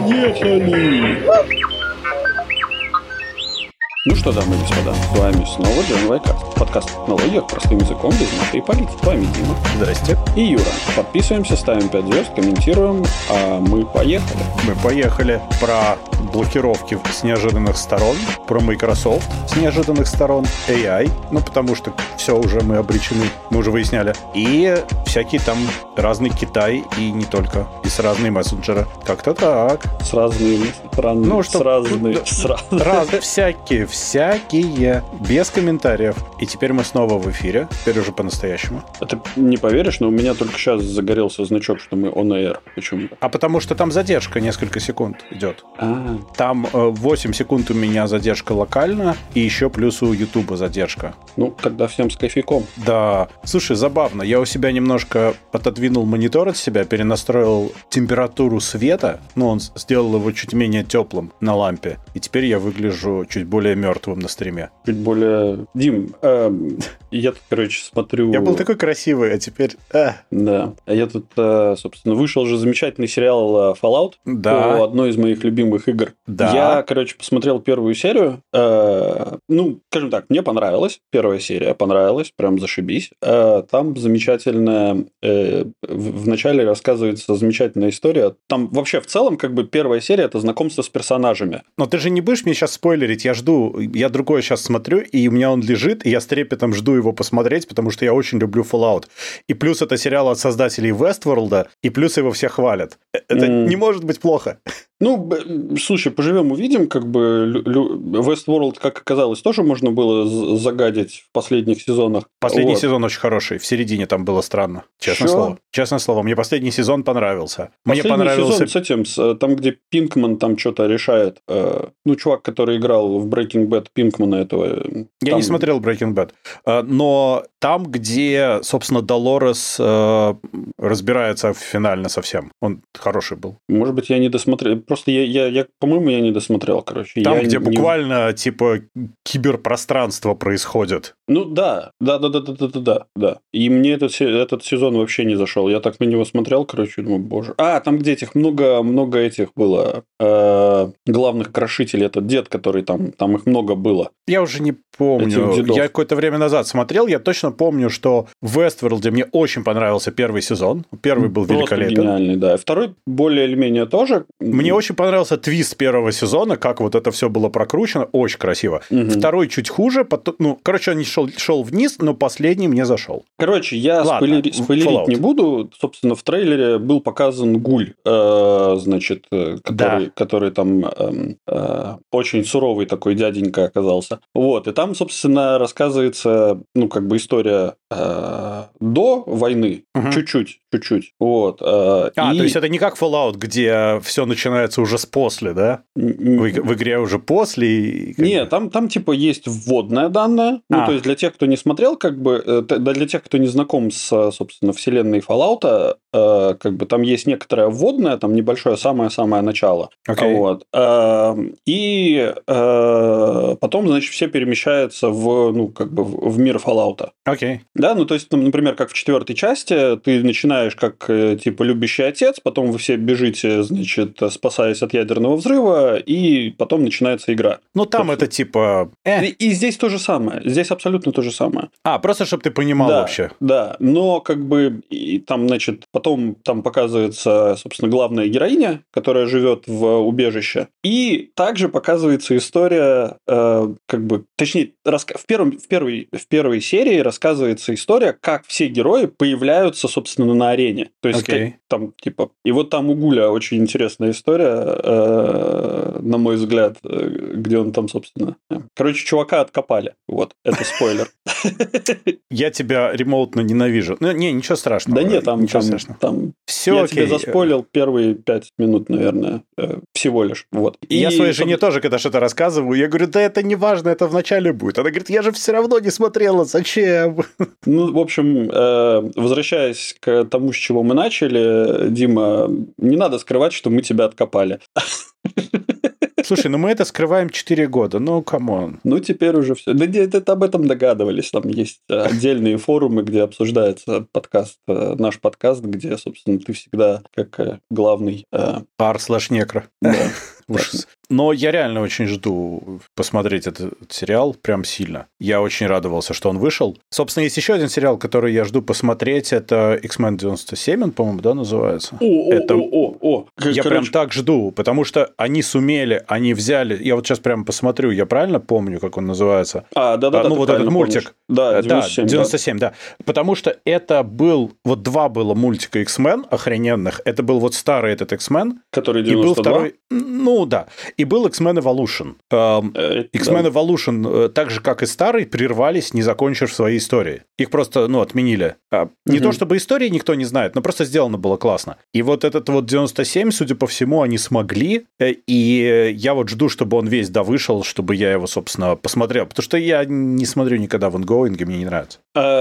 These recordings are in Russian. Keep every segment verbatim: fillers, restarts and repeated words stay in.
Поехали! Ну что, дамы и господа, с вами снова Джен Вайкаст. Подкаст о технологиях простым языком без маты и политики. С вами Дима. Здрасте. И Юра. Подписываемся, ставим пять звезд, комментируем, а мы поехали. Мы поехали про блокировки с неожиданных сторон, про Microsoft с неожиданных сторон, эй ай, ну потому что все уже мы обречены, мы уже выясняли, и всякие там разный Китай, и не только, и с разные мессенджеры. Как-то так. С разными странами. Ну, что, с разными. Ну, с раз... раз, всякие, всякие, без комментариев. И теперь мы снова в эфире, теперь уже по-настоящему. А ты не поверишь, но у меня только сейчас загорелся значок, что мы on air. Почему-то. А потому что там задержка несколько секунд идет. А. Там э, восемь секунд у меня задержка локально, и еще плюс у Ютуба задержка. Ну, тогда всем с кофейком. Да. Слушай, забавно. Я у себя немножко отодвинул монитор от себя, перенастроил температуру света. Ну, он сделал его чуть менее теплым на лампе. И теперь я выгляжу чуть более мертвым на стриме. Чуть более... Дим, э, я тут, короче, смотрю... Я был такой красивый, а теперь... А. Да. А я тут, э, собственно, вышел же замечательный сериал Fallout. Да. По одной из моих любимых игр. Да. Я, короче, посмотрел первую серию. Э, ну, скажем так, мне понравилось. Первая серия понравилась. Прям зашибись. Э, там замечательная... Э, в, в начале рассказывается замечательная история. Там вообще в целом, как бы, первая серия – это знакомство с персонажами. Но ты же не будешь мне сейчас спойлерить? Я жду. Я другое сейчас смотрю, и у меня он лежит, и я с трепетом жду его посмотреть, потому что я очень люблю Fallout. И плюс это сериал от создателей Westworld, и плюс его все хвалят. Это mm. не может быть плохо. Ну, слушай, поживем, увидим, как бы Westworld, как оказалось, тоже можно было загадить в последних сезонах. Последний вот. сезон очень хороший, в середине там было странно, честное Чё? слово. Честное слово, мне последний сезон понравился. Последний мне понравился... сезон с этим, с, там, где Пинкман там что-то решает. Э, ну, чувак, который играл в Breaking Bad Пинкмана этого. Я там... не смотрел Breaking Bad, но там, где, собственно, Долорес э, разбирается финально совсем, он хороший был. Может быть, я не досмотрел. Просто я, я, я по-моему, я не досмотрел, короче. Там, я где не... буквально, типа, киберпространство происходит. Ну, да, да, да, да, да, да, да, да. И мне этот, этот сезон вообще не зашел. Я так на него смотрел, короче, думаю, боже. А, там, где этих много, много этих было э, главных крошителей, этот дед, который там, там их много было. Я уже не помню. Я какое-то время назад смотрел, я точно помню, что в Westworld мне очень понравился первый сезон. Первый был Просто великолепен. Гениальный, да. Второй более или менее тоже. Мне очень понравился твист первого сезона, как вот это все было прокручено, очень красиво. Угу. Второй чуть хуже, потом, ну, короче, он не шел, шел вниз, но последний мне зашел. Короче, я спойлери, спойлерить не буду. Собственно, в трейлере был показан Гуль, э, значит, который, да. который там э, э, очень суровый такой дяденька оказался. Вот, и там, собственно, рассказывается, ну, как бы история э, до войны, угу. чуть-чуть, чуть-чуть. Вот. Э, а, и... то есть это не как Fallout, где все начинается уже с после, да? В, в игре уже после? Нет, там, там типа есть вводная данная. Ну, а. то есть для тех, кто не смотрел, как бы, для тех, кто не знаком с, собственно, вселенной Fallout, э, как бы там есть некоторая вводная, там небольшое самое-самое начало. Okay. Вот. Э, и э, потом, значит, все перемещаются в, ну, как бы в мир Fallout. Окей. Okay. Да, ну, то есть, там, например, как в четвертой части, ты начинаешь как, типа, любящий отец, потом вы все бежите, значит, спасаясь от ядерного взрыва, и потом начинается игра. Ну, там Собственно. это типа... Э. И, и здесь то же самое. Здесь абсолютно то же самое. А, просто чтобы ты понимал да, вообще. Да, но как бы и там, значит, потом там показывается, собственно, главная героиня, которая живет в убежище. И также показывается история, э, как бы, точнее, раска... в, первом, в, первой, в первой серии рассказывается история, как все герои появляются, собственно, на арене. То есть, okay. как, там, типа... И вот там у Гуля очень интересная история, э, на мой взгляд, где он там, собственно... Короче, чувака откопали. Вот, это спойлер. Я тебя ремоутно ненавижу. Ну, не, ничего страшного. Да нет, там... Ничего там, страшного. там... Все я окей. тебе заспойлил первые пять минут, наверное, всего лишь. Вот. И я своей жене тоже, когда что-то рассказываю, я говорю, да это не важно, это вначале будет. Она говорит, я же все равно не смотрела, зачем? Ну, в общем, возвращаясь к тому, с чего мы начали, Дима, не надо скрывать, что мы тебя откопали. Слушай, ну мы это скрываем четыре года, ну, камон. Ну, теперь уже все. Да нет, это об этом догадывались. Там есть отдельные форумы, где обсуждается подкаст, наш подкаст, где, собственно, ты всегда как главный... Ар слэш некро. Да. Ужас. Но я реально очень жду посмотреть этот сериал прям сильно. Я очень радовался, что он вышел. Собственно, есть еще один сериал, который я жду посмотреть. Это X-Men девяносто семь, он, по-моему, да, называется? О, это... о, о, о. Я Короче... прям так жду, потому что они сумели, они взяли... Я вот сейчас прям посмотрю, я правильно помню, как он называется? А, да-да-да. А, ну, вот этот мультик. Помнишь. Да, девяносто семь. Да, девяносто семь, да. да. Потому что это был... Вот два было мультика X-Men охрененных. Это был вот старый этот X-Men. Который девяносто два? И был второй... Ну, да. И был X-Men Evolution. X-Men Evolution, так же, как и старый, прервались, не закончив свои истории. Их просто, ну, отменили. Не mm-hmm. то, чтобы истории никто не знает, но просто сделано было классно. И вот этот вот девяносто семь, судя по всему, они смогли. И я вот жду, чтобы он весь довышел, чтобы я его, собственно, посмотрел. Потому что я не смотрю никогда в онгоинге, мне не нравится.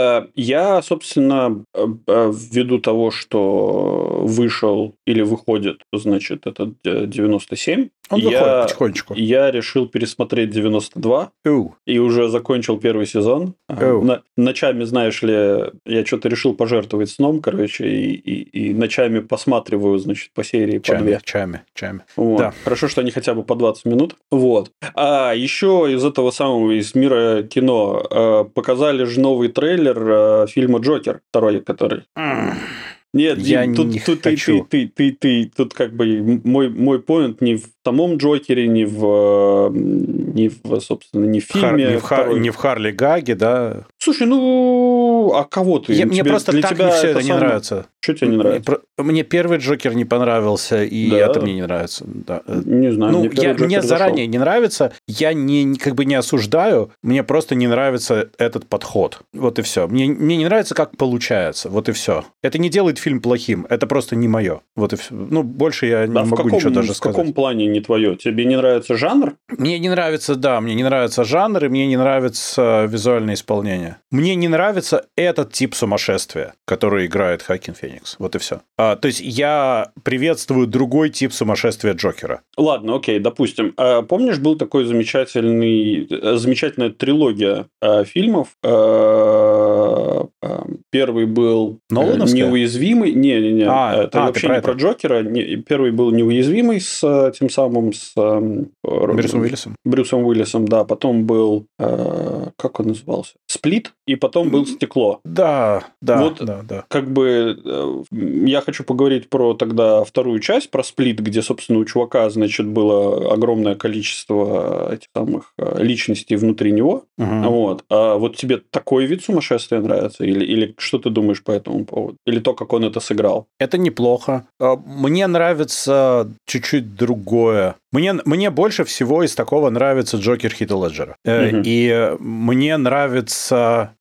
Я, собственно, ввиду того, что вышел или выходит, значит, этот девяносто семь, он выходит я, потихонечку. Я решил пересмотреть девяносто два Оу. И уже закончил первый сезон. На, ночами, знаешь ли, я что-то решил пожертвовать сном, короче, и, и, и ночами посматриваю, значит, по серии чами, по две. Чами, чами. Вот. Да. Хорошо, что они хотя бы по двадцать минут. Вот. А еще из этого самого, из мира кино, показали же новый трейлер фильма «Джокер», второй, который... Нет, я Дим, тут, не тут хочу. Ты, ты, ты, ты, тут как бы мой, мой поинт не в самом Джокере, не в, не в собственно, не в фильме. Хар, не, в Хар, не в Харли Гаге, да? Слушай, ну, а кого ты? Я, мне просто для так тебя не все это, это не самое... нравится. Что тебе не нравится? Мне, мне первый Джокер не понравился, и да. это мне не нравится. Да. Не знаю, ну, мне я, Мне зашел. заранее не нравится, я не, как бы не осуждаю, мне просто не нравится этот подход. Вот и все. Мне, мне не нравится, как получается. Вот и все. Это не делает фильм плохим, это просто не мое. Вот и все. Ну, больше я да, не могу каком, ничего даже в сказать. В каком плане не твое? Тебе не нравится жанр? Мне не нравится, да, мне не нравится жанр, и мне не нравится визуальное исполнение. Мне не нравится этот тип сумасшествия, который играет Хоакин Феникс. Вот и все. А, то есть я приветствую другой тип сумасшествия Джокера. Ладно, окей, допустим. А, помнишь, был такой замечательный, замечательная трилогия а, фильмов? А, а, первый был Нолановская? «Неуязвимый». Не-не-не, а, это а, вообще не про Джокера. Не, первый был «Неуязвимый» с тем самым... с Брюсом Уиллисом. Брюсом Уиллисом, да. Потом был... Э, как он назывался? «Сплит». И потом был «Стекло». Да, да, вот, да, да. Как бы э, я хочу поговорить про тогда вторую часть, про «Сплит», где, собственно, у чувака, значит, было огромное количество этих самых личностей внутри него. Угу. Вот. А вот тебе такой вид сумасшествия нравится? Или, или что ты думаешь по этому поводу? Или то, как он это сыграл? Это неплохо. Мне нравится чуть-чуть другое. Мне, мне больше всего из такого нравится Джокер Хита Леджера. Угу. И мне нравится...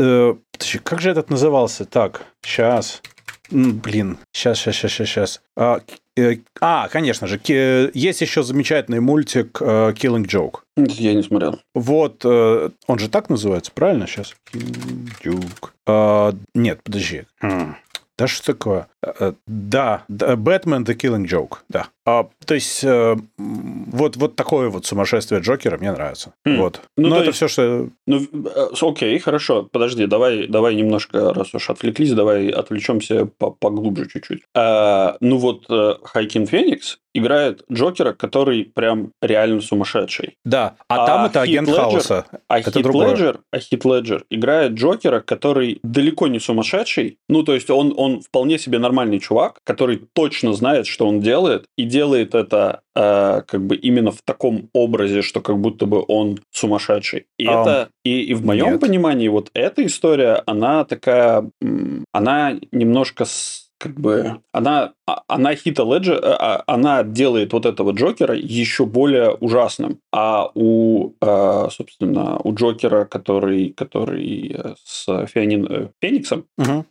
Как же этот назывался? Так, сейчас... Блин, сейчас, сейчас, сейчас, сейчас. А, а, конечно же, есть еще замечательный мультик Killing Joke. Я не смотрел. Вот, он же так называется, правильно сейчас? Joke. А, нет, подожди. Да что такое? Да, Batman The Killing Joke, да. А, то есть, э, вот, вот такое вот сумасшествие Джокера мне нравится. Mm. Вот. Ну, Но это есть, все, что... Ну, окей, хорошо. Подожди, давай, давай немножко, раз уж отвлеклись, давай отвлечемся поглубже чуть-чуть. А, ну, вот Хоакин Феникс играет Джокера, который прям реально сумасшедший. Да, а, а там это агент Леджер, Хаоса. А это Хит Леджер, а Хит Леджер играет Джокера, который далеко не сумасшедший. Ну, то есть, он, он вполне себе нормальный чувак, который точно знает, что он делает, и делает это э, как бы именно в таком образе, что как будто бы он сумасшедший. И um, это, и, и в моем нет. понимании, вот эта история, она такая, она немножко как бы, она, она Хита Леджера, она делает вот этого Джокера еще более ужасным. А у, собственно, у Джокера, который, который с Феонин, Фениксом, угу.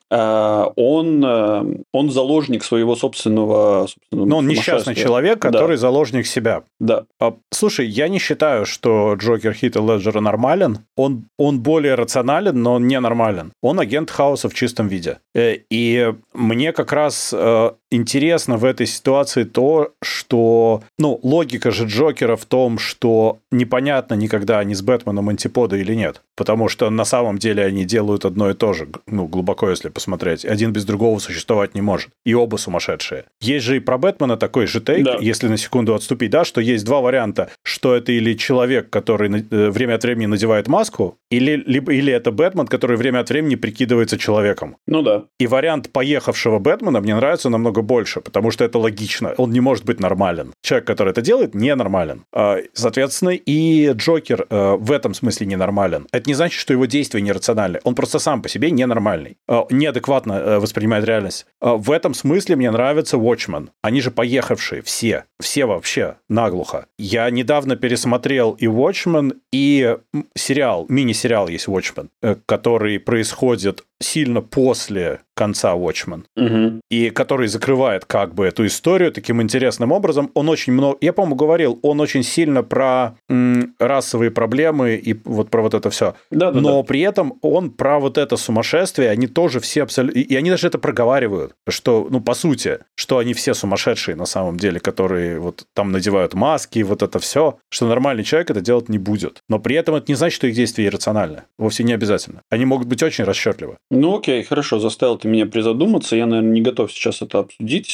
он, он заложник своего собственного, собственного Но он несчастный человек, который да. заложник себя. Да. Слушай, я не считаю, что Джокер Хита Леджера нормален. Он, он более рационален, но он не нормален. Он агент Хаоса в чистом виде. И мне как раз э, интересно в этой ситуации то, что, ну, логика же Джокера в том, что непонятно никогда, они с Бэтменом антиподы или нет. Потому что на самом деле они делают одно и то же, ну, глубоко, если посмотреть. Один без другого существовать не может. И оба сумасшедшие. Есть же и про Бэтмена такой же тейк, да. Если на секунду отступить, да, что есть два варианта, что это или человек, который время от времени надевает маску, или, либо, или это Бэтмен, который время от времени прикидывается человеком. Ну да. И вариант поехавшего Бэтмена мне нравится намного больше, потому что это логично. Он не может быть нормален. Человек, который это делает, ненормален. Соответственно, и Джокер в этом смысле ненормален. Это не значит, что его действия нерациональны. Он просто сам по себе ненормальный. Неадекватно воспринимает реальность. В этом смысле мне нравится Watchmen. Они же поехавшие все. Все вообще наглухо. Я недавно пересмотрел и Watchmen, и сериал, мини-сериал есть Watchmen, который происходит сильно после конца Watchmen, угу. И который закрывает как бы эту историю таким интересным образом. Он очень много... Я, по-моему, говорил, он очень сильно про м, расовые проблемы и вот про вот это все. Да, да, Но да. при этом он про вот это сумасшествие, они тоже все абсолютно... И они даже это проговаривают, что, ну, по сути, что они все сумасшедшие на самом деле, которые вот там надевают маски, вот это все, что нормальный человек это делать не будет. Но при этом это не значит, что их действия иррациональны. Вовсе не обязательно. Они могут быть очень расчетливы. Ну, окей, хорошо, заставил ты меня призадуматься. Я, наверное, не готов сейчас это обсудить,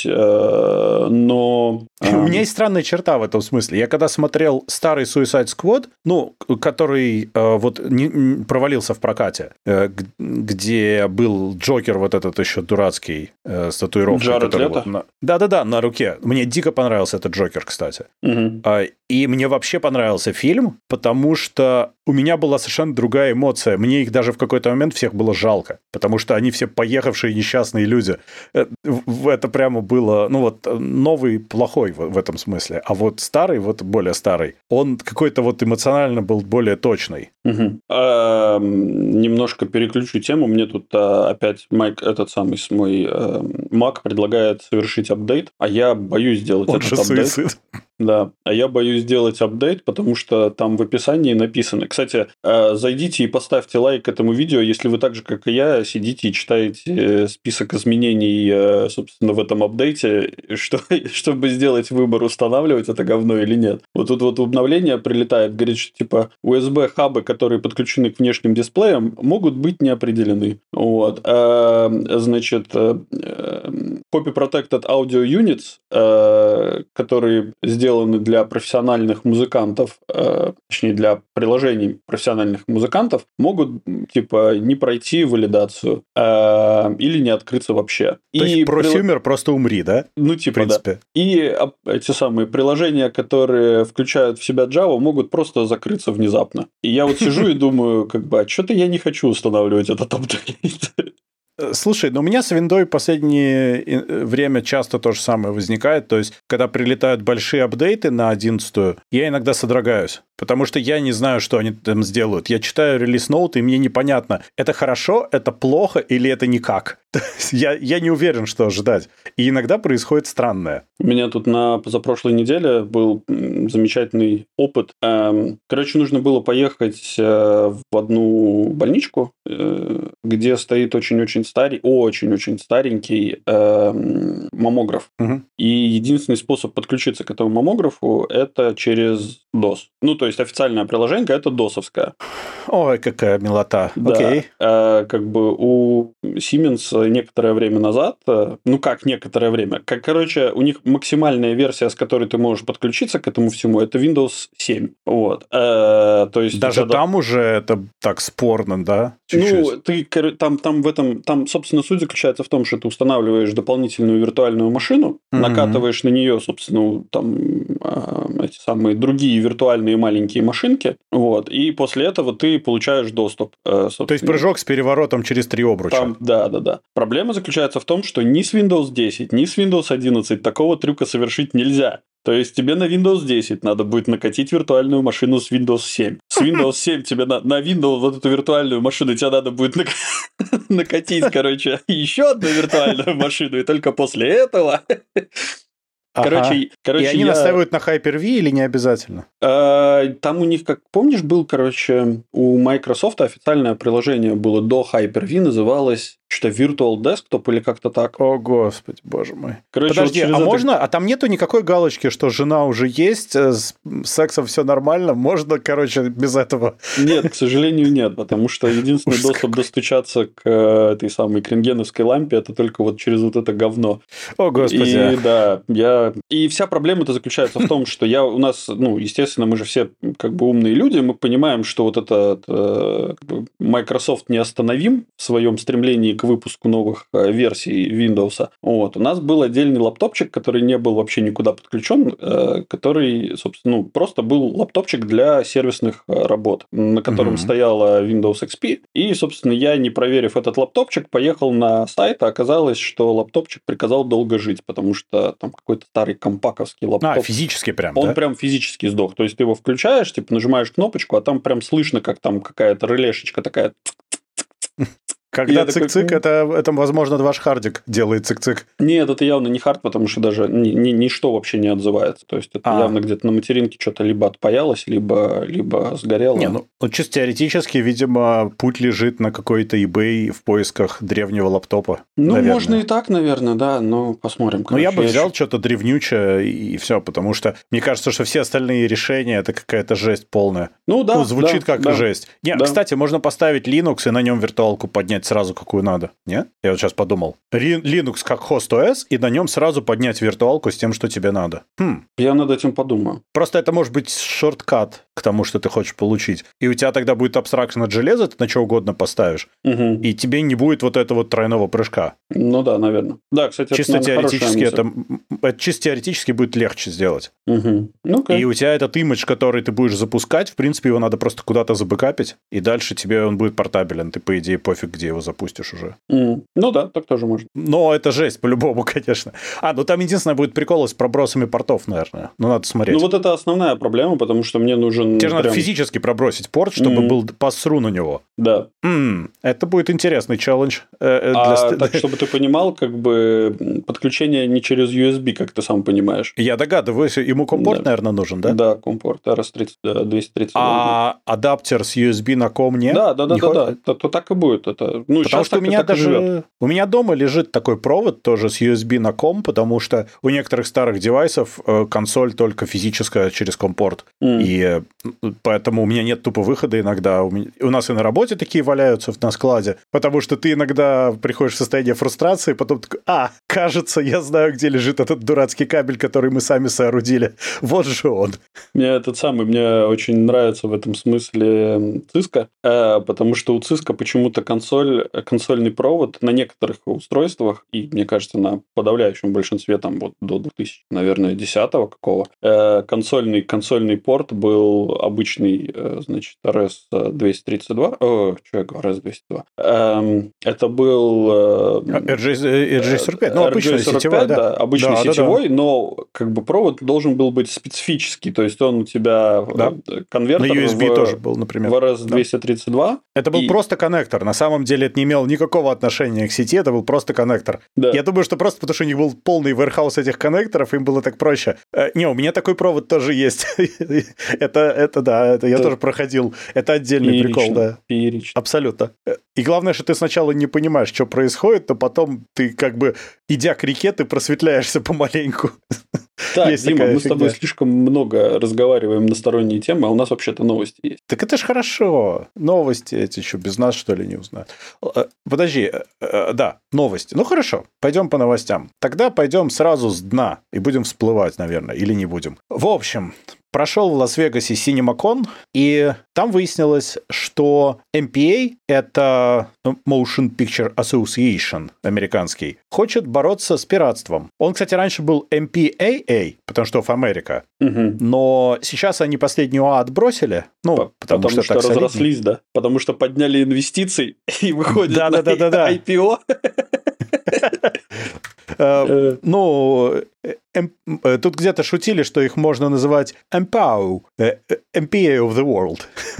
но... У меня есть странная черта в этом смысле. Я когда смотрел старый Suicide Squad, ну, который вот не, провалился в прокате, где был Джокер вот этот еще дурацкий с татуировкой. Джаред Лето? Вот на... Да-да-да, на руке. Мне дико понравился этот Джокер, кстати. Угу. И мне вообще понравился фильм, потому что у меня была совершенно другая эмоция. Мне их даже в какой-то момент всех было жалко, потому что они все поехавшие несчастные люди. Это прямо было, ну вот, новый плохой в этом смысле, а вот старый, вот более старый, он какой-то вот эмоционально был более точный. Угу. А, немножко переключу тему. Мне тут а, опять Майк, этот самый мой а, Mac предлагает совершить апдейт, а я боюсь сделать он этот же апдейт. Суицид. Да, а я боюсь сделать апдейт, потому что там в описании написано. Кстати, зайдите и поставьте лайк этому видео, если вы так же, как и я, сидите и читаете список изменений, собственно, в этом апдейте, что, чтобы сделать выбор, устанавливать это говно или нет. Вот тут вот обновление прилетает, говорит, что типа ю эс би-хабы, которые подключены к внешним дисплеям, могут быть не определены. Вот. А, значит, Copy Protected Audio Units, которые сделаны сделаны для профессиональных музыкантов, э, точнее, для приложений профессиональных музыкантов, могут, типа, не пройти валидацию э, или не открыться вообще. То и есть просюмер при... просто умри, да? Ну, типа, да. И эти самые приложения, которые включают в себя Java, могут просто закрыться внезапно. И я вот сижу и думаю, как бы, а что-то я не хочу устанавливать этот апдейт. Слушай, ну у меня с виндой в последнее время часто то же самое возникает. То есть, когда прилетают большие апдейты на одиннадцатую, я иногда содрогаюсь. Потому что я не знаю, что они там сделают. Я читаю релиз-ноуты, и мне непонятно, это хорошо, это плохо или это никак. я, я не уверен, что ожидать. И иногда происходит странное. У меня тут на позапрошлой неделе был замечательный опыт. Короче, нужно было поехать в одну больничку, где стоит очень-очень старый, очень-очень старенький маммограф. Угу. И единственный способ подключиться к этому маммографу – это через дос. Ну, то есть, официальное приложение – это досовское. Ой, какая милота. Да. Окей. А, как бы у Siemens некоторое время назад, ну как некоторое время, как, короче, у них максимальная версия, с которой ты можешь подключиться к этому всему, это Windows семь. Вот. А, то есть, даже когда... там уже это так спорно, да? Чуть-чуть. Ну, ты там, там в этом, там, собственно, суть заключается в том, что ты устанавливаешь дополнительную виртуальную машину, mm-hmm. накатываешь на нее, собственно, там эти самые другие виртуальные маленькие машинки, вот, и после этого ты получаешь доступ. То есть прыжок с переворотом через три обруча. Там, да, да, да. Проблема заключается в том, что ни с Windows десять, ни с Windows одиннадцать такого трюка совершить нельзя. То есть, тебе на Windows десять надо будет накатить виртуальную машину с Windows семь. С Windows семь тебе на, на Windows вот эту виртуальную машину тебе надо будет нак... накатить, короче, еще одну виртуальную машину, и только после этого... Короче, ага. короче, и они я... настаивают на Hyper-V или не обязательно? Там у них, как помнишь, был, короче, у Microsoft официальное приложение было до Hyper-V, называлось что-то Virtual Desktop или как-то так. О, господи, боже мой. Короче, Подожди, вот а это... можно? А там нету никакой галочки, что жена уже есть, с сексом все нормально? Можно, короче, без этого? Нет, к сожалению, нет, потому что единственный доступ достучаться к этой самой кренгеновской лампе это только вот через вот это говно. О, господи. И да, я... И вся проблема-то заключается в том, что я у нас, ну, естественно, мы же все как бы умные люди, мы понимаем, что вот этот э, Microsoft неостановим в своем стремлении к выпуску новых версий Windows. Вот. У нас был отдельный лаптопчик, который не был вообще никуда подключен, э, который, собственно, ну, просто был лаптопчик для сервисных работ, на котором mm-hmm. стояла Windows икс пи. И, собственно, я, не проверив этот лаптопчик, поехал на сайт, а оказалось, что лаптопчик приказал долго жить, потому что там какой-то старый компаковский лаптоп. А, физически прям, Он да? прям физически сдох. То есть, ты его включаешь, типа, нажимаешь кнопочку, а там прям слышно, как там какая-то релешечка такая... Когда цик-цик, такой... это, это, возможно, ваш хардик делает цик-цик. Нет, это явно не хард, потому что даже ни, ни, ничто вообще не отзывается. То есть, это а. явно где-то на материнке что-то либо отпаялось, либо, либо сгорело. Не, ну, ну, чисто теоретически, видимо, путь лежит на какой-то eBay в поисках древнего лаптопа. Ну, наверное. Можно и так, наверное, да, но посмотрим. Ну, я бы взял еще... что-то древнючее и все, потому что мне кажется, что все остальные решения – это какая-то жесть полная. Ну, да. Ну, звучит да, как да, жесть. Не, да. Кстати, можно поставить Linux и на нем виртуалку поднять сразу, какую надо. Нет? Я вот сейчас подумал. Linux как хост о эс, и на нем сразу поднять виртуалку с тем, что тебе надо. Хм. Я над этим подумаю. Просто это может быть шорткат к тому, что ты хочешь получить. И у тебя тогда будет абстракшн от железа, ты на что угодно поставишь, угу. и тебе не будет вот этого вот тройного прыжка. Ну да, наверное. Да, кстати, чисто это, теоретически это, это чисто теоретически будет легче сделать. Угу. Okay. И у тебя этот имидж, который ты будешь запускать, в принципе, его надо просто куда-то забэкапить, и дальше тебе он будет портабелен. Ты, по идее, пофиг, где его запустишь уже. Mm. Ну да, так тоже можно. Но это жесть, по-любому, конечно. А, ну там единственное будет прикол с пробросами портов, наверное. Ну, надо смотреть. Ну, вот это основная проблема, потому что мне нужен... Тебе же прям... надо физически пробросить порт, чтобы mm. был пас-сру на него. Да. Mm. Это будет интересный челлендж. Э, а, для... Так, чтобы ты понимал, как бы подключение не через ю эс би, как ты сам понимаешь. Я догадываюсь, ему компорт, да. наверное, нужен, да? Да, компорт эр эс двести тридцать. А адаптер с ю эс би на ком нет? Да, да, да, да, да. То, то так и будет. Это... Ну, потому что у меня даже... У меня дома лежит такой провод тоже с ю эс би на ком, потому что у некоторых старых девайсов консоль только физическая через компорт. Mm. И поэтому у меня нет тупо выхода иногда. У, меня... у нас и на работе такие валяются на складе, потому что ты иногда приходишь в состояние фрустрации, потом такой, а, кажется, я знаю, где лежит этот дурацкий кабель, который мы сами соорудили. Вот же он. Мне этот самый, мне очень нравится в этом смысле Cisco, потому что у Cisco почему-то консоль, консольный провод на некоторых устройствах, и, мне кажется, на подавляющем большинстве, там, вот до две тысячи, наверное, десятого какого, консольный, консольный порт был обычный, значит, эр эс двести тридцать два, о, что я говорю, эр эс двести два. Это был... эр джей сорок пять, ну, обычный сетевой, да. да. Обычный да, сетевой, да, да. но, как бы, провод должен был быть специфический, то есть, он у тебя да. конвертер на ю эс би в, тоже был, например. в эр эс двести тридцать два. Да. Это был и... просто коннектор. На самом деле это не имело никакого отношения к сети, это был просто коннектор. Да. Я думаю, что просто потому, что у них был полный warehouse этих коннекторов, им было так проще. Не, у меня такой провод тоже есть. это, это да, это я да. тоже проходил. Это отдельный Пирично. прикол, да. Пирично. Абсолютно. И главное, что ты сначала не понимаешь, что происходит, но потом ты как бы, идя к реке, ты просветляешься помаленьку. Так, есть Дима, мы фигня. с тобой слишком много разговариваем на сторонние темы, а у нас вообще-то новости есть. Так это ж хорошо. Новости эти еще без нас, что ли, не узнают. Подожди, да, новости. Ну, хорошо, пойдем по новостям. Тогда пойдем сразу с дна и будем всплывать, наверное, или не будем. В общем... Прошел в Лас-Вегасе CinemaCon, и там выяснилось, что эм пи эй, это Motion Picture Association американский, хочет бороться с пиратством. Он, кстати, раньше был эм пи эй эй, потому что в Америка, угу. но сейчас они последнюю А отбросили, ну, По- потому, потому что, что так разрослись, солиднее. Да, потому что подняли инвестиции и выходят да, на да, да, да, ай пи о. Ну, эм, тут где-то шутили, что их можно называть эм пи эй, эм пи эй of the world.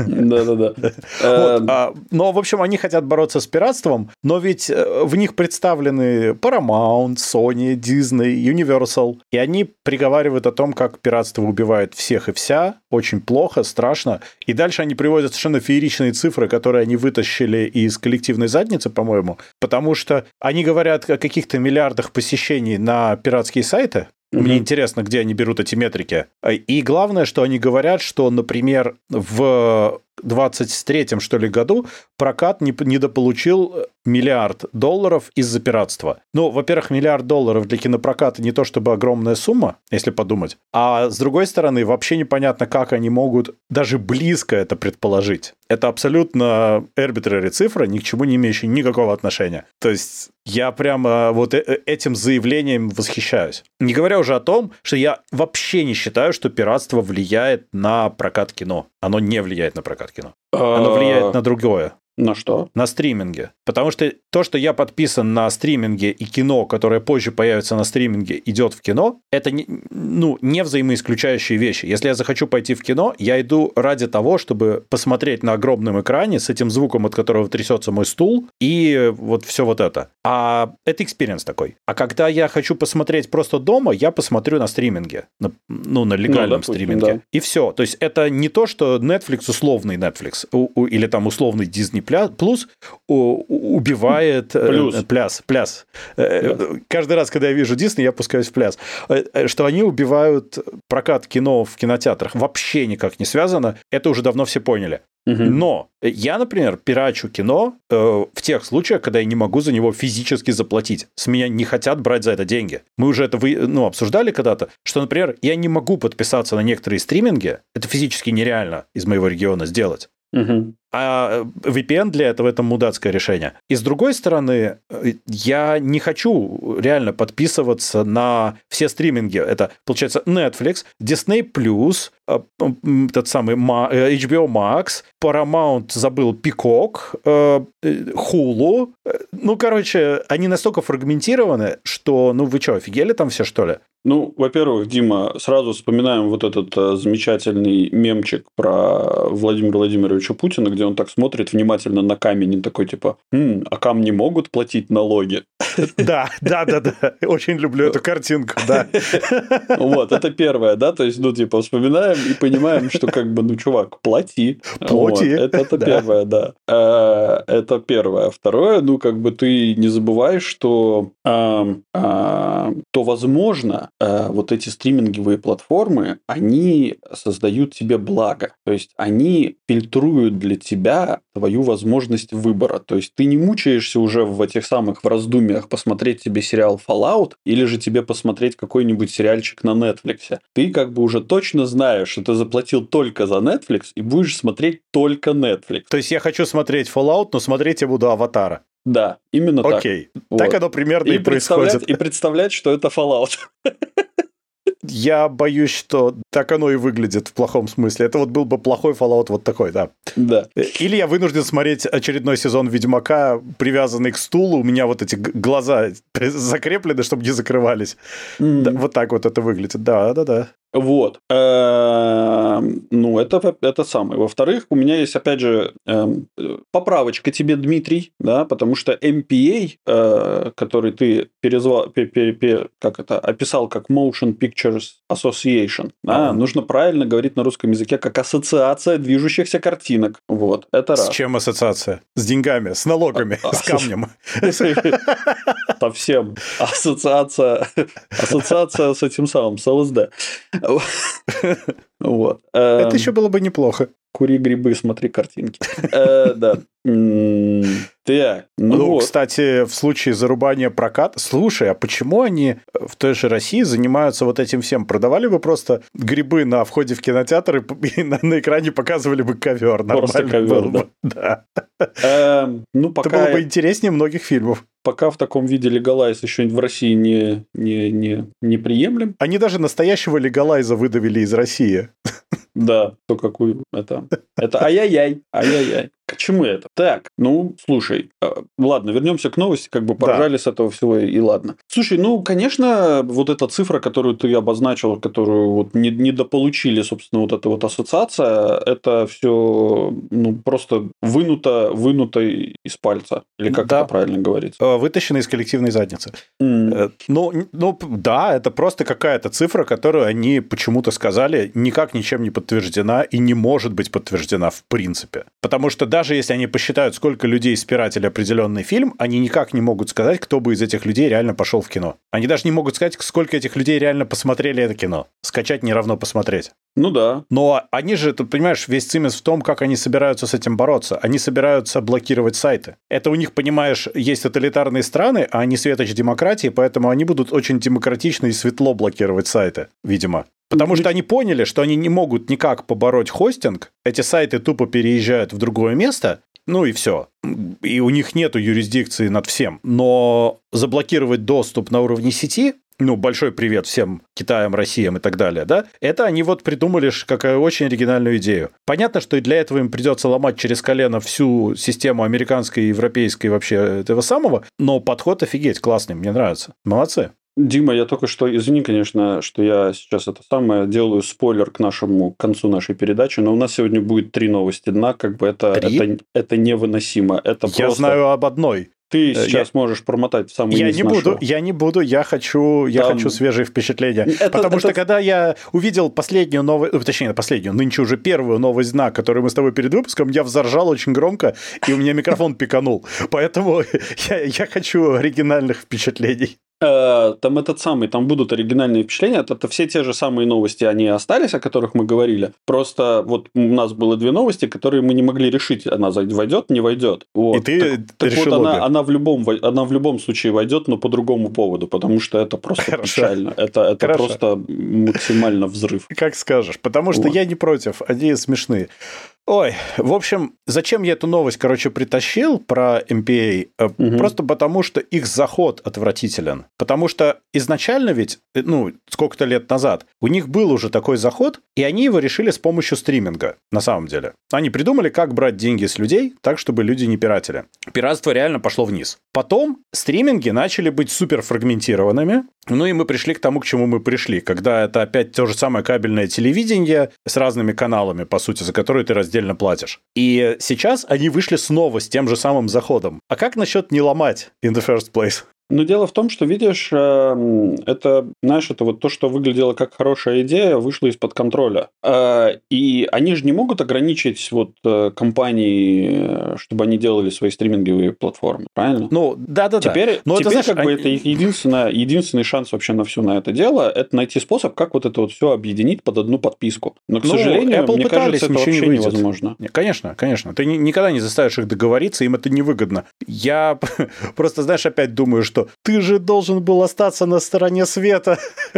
Да-да-да. Но, в общем, они хотят бороться с пиратством, но ведь в них представлены Paramount, Sony, Disney, Universal, и они приговаривают о том, как пиратство убивает всех и вся, очень плохо, страшно. И дальше они приводят совершенно фееричные цифры, которые они вытащили из коллективной задницы, по-моему, потому что они говорят о каких-то миллиардах посещений на пиратские сайты. Мне mm-hmm. интересно, где они берут эти метрики. И главное, что они говорят, что, например, в двадцать третьем, что ли, году прокат недополучил миллиард долларов из-за пиратства. Ну, во-первых, миллиард долларов для кинопроката не то чтобы огромная сумма, если подумать. А с другой стороны, вообще непонятно, как они могут даже близко это предположить. Это абсолютно arbitrary цифра, ни к чему не имеющая никакого отношения. То есть я прямо вот этим заявлением восхищаюсь. Не говоря уже о том, что я вообще не считаю, что пиратство влияет на прокат кино. Оно не влияет на прокат кино. Оно влияет на другое. На что? На стриминге. Потому что то, что я подписан на стриминге, и кино, которое позже появится на стриминге, идет в кино, это не, ну, не взаимоисключающие вещи. Если я захочу пойти в кино, я иду ради того, чтобы посмотреть на огромном экране с этим звуком, от которого трясется мой стул, и вот все вот это. А это экспириенс такой. А когда я хочу посмотреть просто дома, я посмотрю на стриминге. На, ну, на легальном ну, допустим, стриминге. Да. И все. То есть это не то, что Netflix, условный Netflix, у, у, или там условный Disney Плюс убивает Плюс. пляс, пляс. пляс. Каждый раз, когда я вижу Дисней, я пускаюсь в пляс. Что они убивают прокат кино в кинотеатрах. Вообще никак не связано. Это уже давно все поняли. Угу. Но я, например, пирачу кино э, в тех случаях, когда я не могу за него физически заплатить. С меня не хотят брать за это деньги. Мы уже это вы, ну, обсуждали когда-то, что, например, я не могу подписаться на некоторые стриминги. Это физически нереально из моего региона сделать. Угу. А ви пи эн для этого – это мудацкое решение. И с другой стороны, я не хочу реально подписываться на все стриминги. Это, получается, Netflix, Disney+, тот самый эйч би о Max, Paramount, забыл, Peacock, Hulu. Ну, короче, они настолько фрагментированы, что, ну, вы что, офигели там все, что ли? Ну, во-первых, Дима, сразу вспоминаем вот этот э, замечательный мемчик про Владимира Владимировича Путина, где он так смотрит внимательно на камень и такой типа, «М, а камни могут платить налоги?» Да, да, да, да. Очень люблю эту картинку, да. Вот, это первое, да, то есть, ну, типа, вспоминаем и понимаем, что как бы, ну, чувак, плати. Плати. Это первое, да. Это первое. Второе, ну, как бы ты не забывай, что то, возможно, вот эти стриминговые платформы, они создают тебе благо. То есть, они фильтруют для тебя твою возможность выбора. То есть, ты не мучаешься уже в этих самых в раздумьях посмотреть тебе сериал Fallout или же тебе посмотреть какой-нибудь сериальчик на Netflix. Ты как бы уже точно знаешь, что ты заплатил только за Netflix и будешь смотреть только Netflix. То есть, я хочу смотреть Fallout, но смотреть я буду Аватара. Да, именно так. Окей, вот. Так оно примерно и, и происходит. И представлять, что это Fallout. Я боюсь, что так оно и выглядит в плохом смысле. Это вот был бы плохой Fallout вот такой, да. Да. Или я вынужден смотреть очередной сезон Ведьмака, привязанный к стулу. У меня вот эти глаза закреплены, чтобы не закрывались. Mm-hmm. Да, вот так вот это выглядит. Да, да, да. Вот. Ну, это, это самое. Во-вторых, у меня есть, опять же, поправочка тебе, Дмитрий, да, потому что эм пи эй, который ты перезвал, как это, описал как Motion Pictures Association, да, mm-hmm. нужно правильно говорить на русском языке как ассоциация движущихся картинок. Вот, это раз. С чем ассоциация? С деньгами, с налогами, а, с камнем. Совсем. Ассоциация, ассоциация с этим самым, с эл эс ди. Вот. Это еще было бы неплохо. Кури грибы, смотри картинки. Да. Так, ну, ну вот. Кстати, в случае зарубания проката... Слушай, а почему они в той же России занимаются вот этим всем? Продавали бы просто грибы на входе в кинотеатр и на, на экране показывали бы ковер. Просто ковер, было да. Бы. Да. Э, ну, пока... Это было бы интереснее многих фильмов. Пока в таком виде легалайз еще в России не, не, не, не приемлем. Они даже настоящего легалайза выдавили из России. Да, то какую это. Это ай-яй-яй, ай-яй-яй. К чему это? Так, ну, слушай, ладно, вернемся к новости, как бы поржали да. с этого всего, и ладно. Слушай, ну, конечно, вот эта цифра, которую ты обозначил, которую вот не, недополучили, собственно, вот эта вот ассоциация, это все ну, просто вынуто, вынуто из пальца. Или как да. это правильно говорится? Вытащено из коллективной задницы. Mm. Ну, ну, да, это просто какая-то цифра, которую они почему-то сказали, никак ничем не подтверждена и не может быть подтверждена в принципе. Потому что даже если они посчитают, сколько людей спиратили определенный фильм, они никак не могут сказать, кто бы из этих людей реально пошел в кино. Они даже не могут сказать, сколько этих людей реально посмотрели это кино. Скачать не равно посмотреть. Ну да. Но они же, ты понимаешь, весь цимис в том, как они собираются с этим бороться. Они собираются блокировать сайты. Это у них, понимаешь, есть тоталитарные страны, а они светоч демократии, поэтому они будут очень демократично и светло блокировать сайты, видимо. Потому что они поняли, что они не могут никак побороть хостинг, эти сайты тупо переезжают в другое место, ну и все. И у них нету юрисдикции над всем. Но заблокировать доступ на уровне сети, ну, большой привет всем Китаям, Россиям и так далее, да, это они вот придумали как очень оригинальную идею. Понятно, что и для этого им придется ломать через колено всю систему американской, европейской вообще этого самого, но подход офигеть классный, мне нравится. Молодцы. Дима, я только что, извини, конечно, что я сейчас это самое делаю спойлер к нашему к концу нашей передачи, но у нас сегодня будет три новости дна, как бы это, это, это невыносимо. Это я просто... знаю об одной. Ты сейчас я... можешь промотать в самый я низ не нашего. буду, я не буду, я хочу, я Там... хочу свежие впечатления. Это, Потому это... что когда я увидел последнюю новость, точнее, последнюю, нынче уже первую новость дна, которую мы с тобой перед выпуском, я взоржал очень громко, и у меня микрофон пиканул. Поэтому я, я хочу оригинальных впечатлений. Там этот самый, там будут оригинальные впечатления. Это, это все те же самые новости, они остались, о которых мы говорили. Просто вот у нас было две новости, которые мы не могли решить, она войдет, не войдет. Вот. И ты так, решил так вот, обе. она, она, в любом, она в любом случае войдет, но по другому поводу, потому что это просто Хорошо. печально. Это, это просто максимально взрыв. Как скажешь, потому что вот. Я не против, они смешные. Ой, в общем, зачем я эту новость, короче, притащил про эм пи эй? Угу. Просто потому, что их заход отвратителен. Потому что изначально ведь, ну, сколько-то лет назад, у них был уже такой заход, и они его решили с помощью стриминга, на самом деле. Они придумали, как брать деньги с людей так, чтобы люди не пиратили. Пиратство реально пошло вниз. Потом стриминги начали быть суперфрагментированными, ну и мы пришли к тому, к чему мы пришли, когда это опять то же самое кабельное телевидение с разными каналами, по сути, за которые ты раздельно платишь. И сейчас они вышли снова с тем же самым заходом. А как насчет не ломать in the first place? Но дело в том, что, видишь, это, знаешь, это вот то, что выглядело как хорошая идея, вышло из-под контроля. И они же не могут ограничить вот компании, чтобы они делали свои стриминговые платформы, правильно? Ну, да-да-да. Теперь, Но теперь это, знаешь, как они... бы это их единственное, единственный шанс вообще на все на это дело, это найти способ, как вот это вот все объединить под одну подписку. Но, к ну, сожалению, Apple мне пытались, кажется, это вообще не невозможно. Конечно, конечно. Ты никогда не заставишь их договориться, им это невыгодно. Я просто, знаешь, опять думаю, что ты же должен был остаться на стороне света.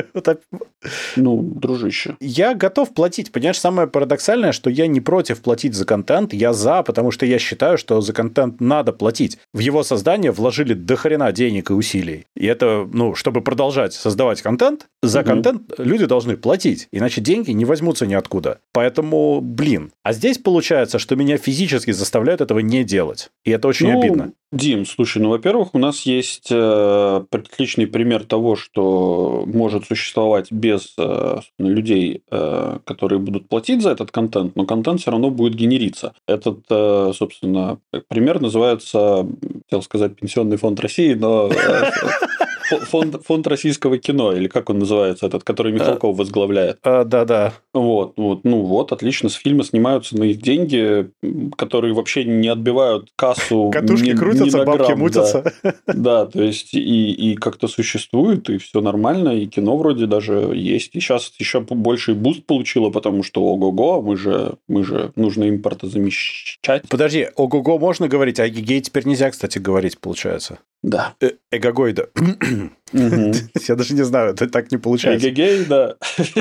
Ну, дружище. Я готов платить. Понимаешь, самое парадоксальное, что я не против платить за контент, я за, потому что я считаю, что за контент надо платить. В его создание вложили дохрена денег и усилий. И это, ну, чтобы продолжать создавать контент, за угу. контент люди должны платить, иначе деньги не возьмутся ниоткуда. Поэтому, блин. А здесь получается, что меня физически заставляют этого не делать. И это очень ну, обидно. Дим, слушай, ну, во-первых, у нас есть э, отличный пример того, что может существовать без э, людей, э, которые будут платить за этот контент, но контент все равно будет генериться. Этот, э, собственно, пример называется, хотел сказать, Пенсионный фонд России, но... Фонд, фонд российского кино, или как он называется, этот, который Михалков возглавляет. А, да-да. Вот, вот, ну вот, отлично, с фильма снимаются на их деньги, которые вообще не отбивают кассу. Катушки ни, крутятся, ни бабки грамм, мутятся. Да, да, то есть, и, и как-то существует, и все нормально, и кино вроде даже есть. И сейчас еще больше буст получило, потому что ого-го, мы же, мы же нужно импортозамещать. Подожди, ого-го можно говорить, а гигей теперь нельзя, кстати, говорить, получается. Да. Э- Эгогойда. Я даже не знаю, это так не получается. Эгегей, да.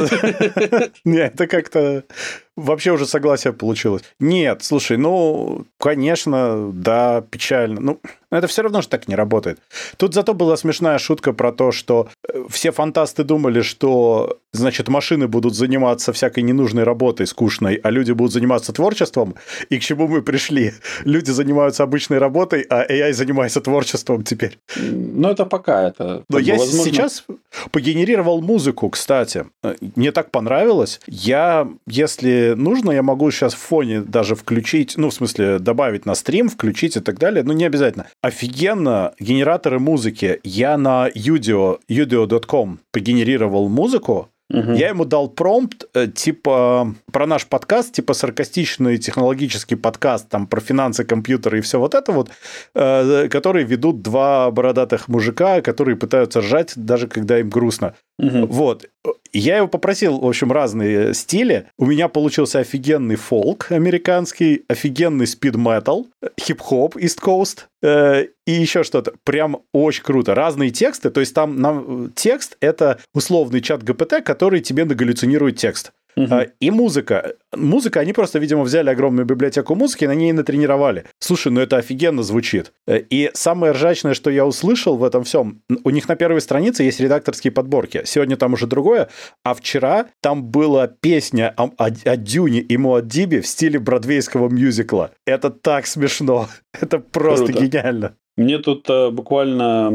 Не, это как-то... Вообще уже согласие получилось. Нет, слушай, ну, конечно, да, печально. Ну, это все равно же так не работает. Тут зато была смешная шутка про то, что все фантасты думали, что, значит, машины будут заниматься всякой ненужной работой, скучной, а люди будут заниматься творчеством. И к чему мы пришли? Люди занимаются обычной работой, а эй ай занимается творчеством теперь. Ну, это пока это... Но я возможно... сейчас погенерировал музыку, кстати. Мне так понравилось. Я, если нужно, я могу сейчас в фоне даже включить, ну, в смысле, добавить на стрим, включить и так далее, ну, не обязательно. Офигенно, генераторы музыки. Я на Udio, udio точка ком погенерировал музыку. Угу. Я ему дал промпт, типа, про наш подкаст, типа, саркастичный технологический подкаст, там, про финансы, компьютеры и все вот это вот, э, которые ведут два бородатых мужика, которые пытаются ржать, даже когда им грустно. Угу. Вот. Я его попросил, в общем, разные стили. У меня получился офигенный фолк американский, офигенный спид-метал, хип-хоп East Coast э, и еще что-то. Прям очень круто. Разные тексты, то есть там нам текст — это условный чат джи пи ти, который тебе нагаллюцинирует текст. Uh-huh. И музыка. Музыка, они просто, видимо, взяли огромную библиотеку музыки, на ней натренировали. Слушай, ну это офигенно звучит. И самое ржачное, что я услышал в этом всем, у них на первой странице есть редакторские подборки. Сегодня там уже другое, а вчера там была песня о, о, о Дюне и Муаддибе в стиле бродвейского мюзикла. Это так смешно. Это просто Круто. Гениально. Мне тут э, буквально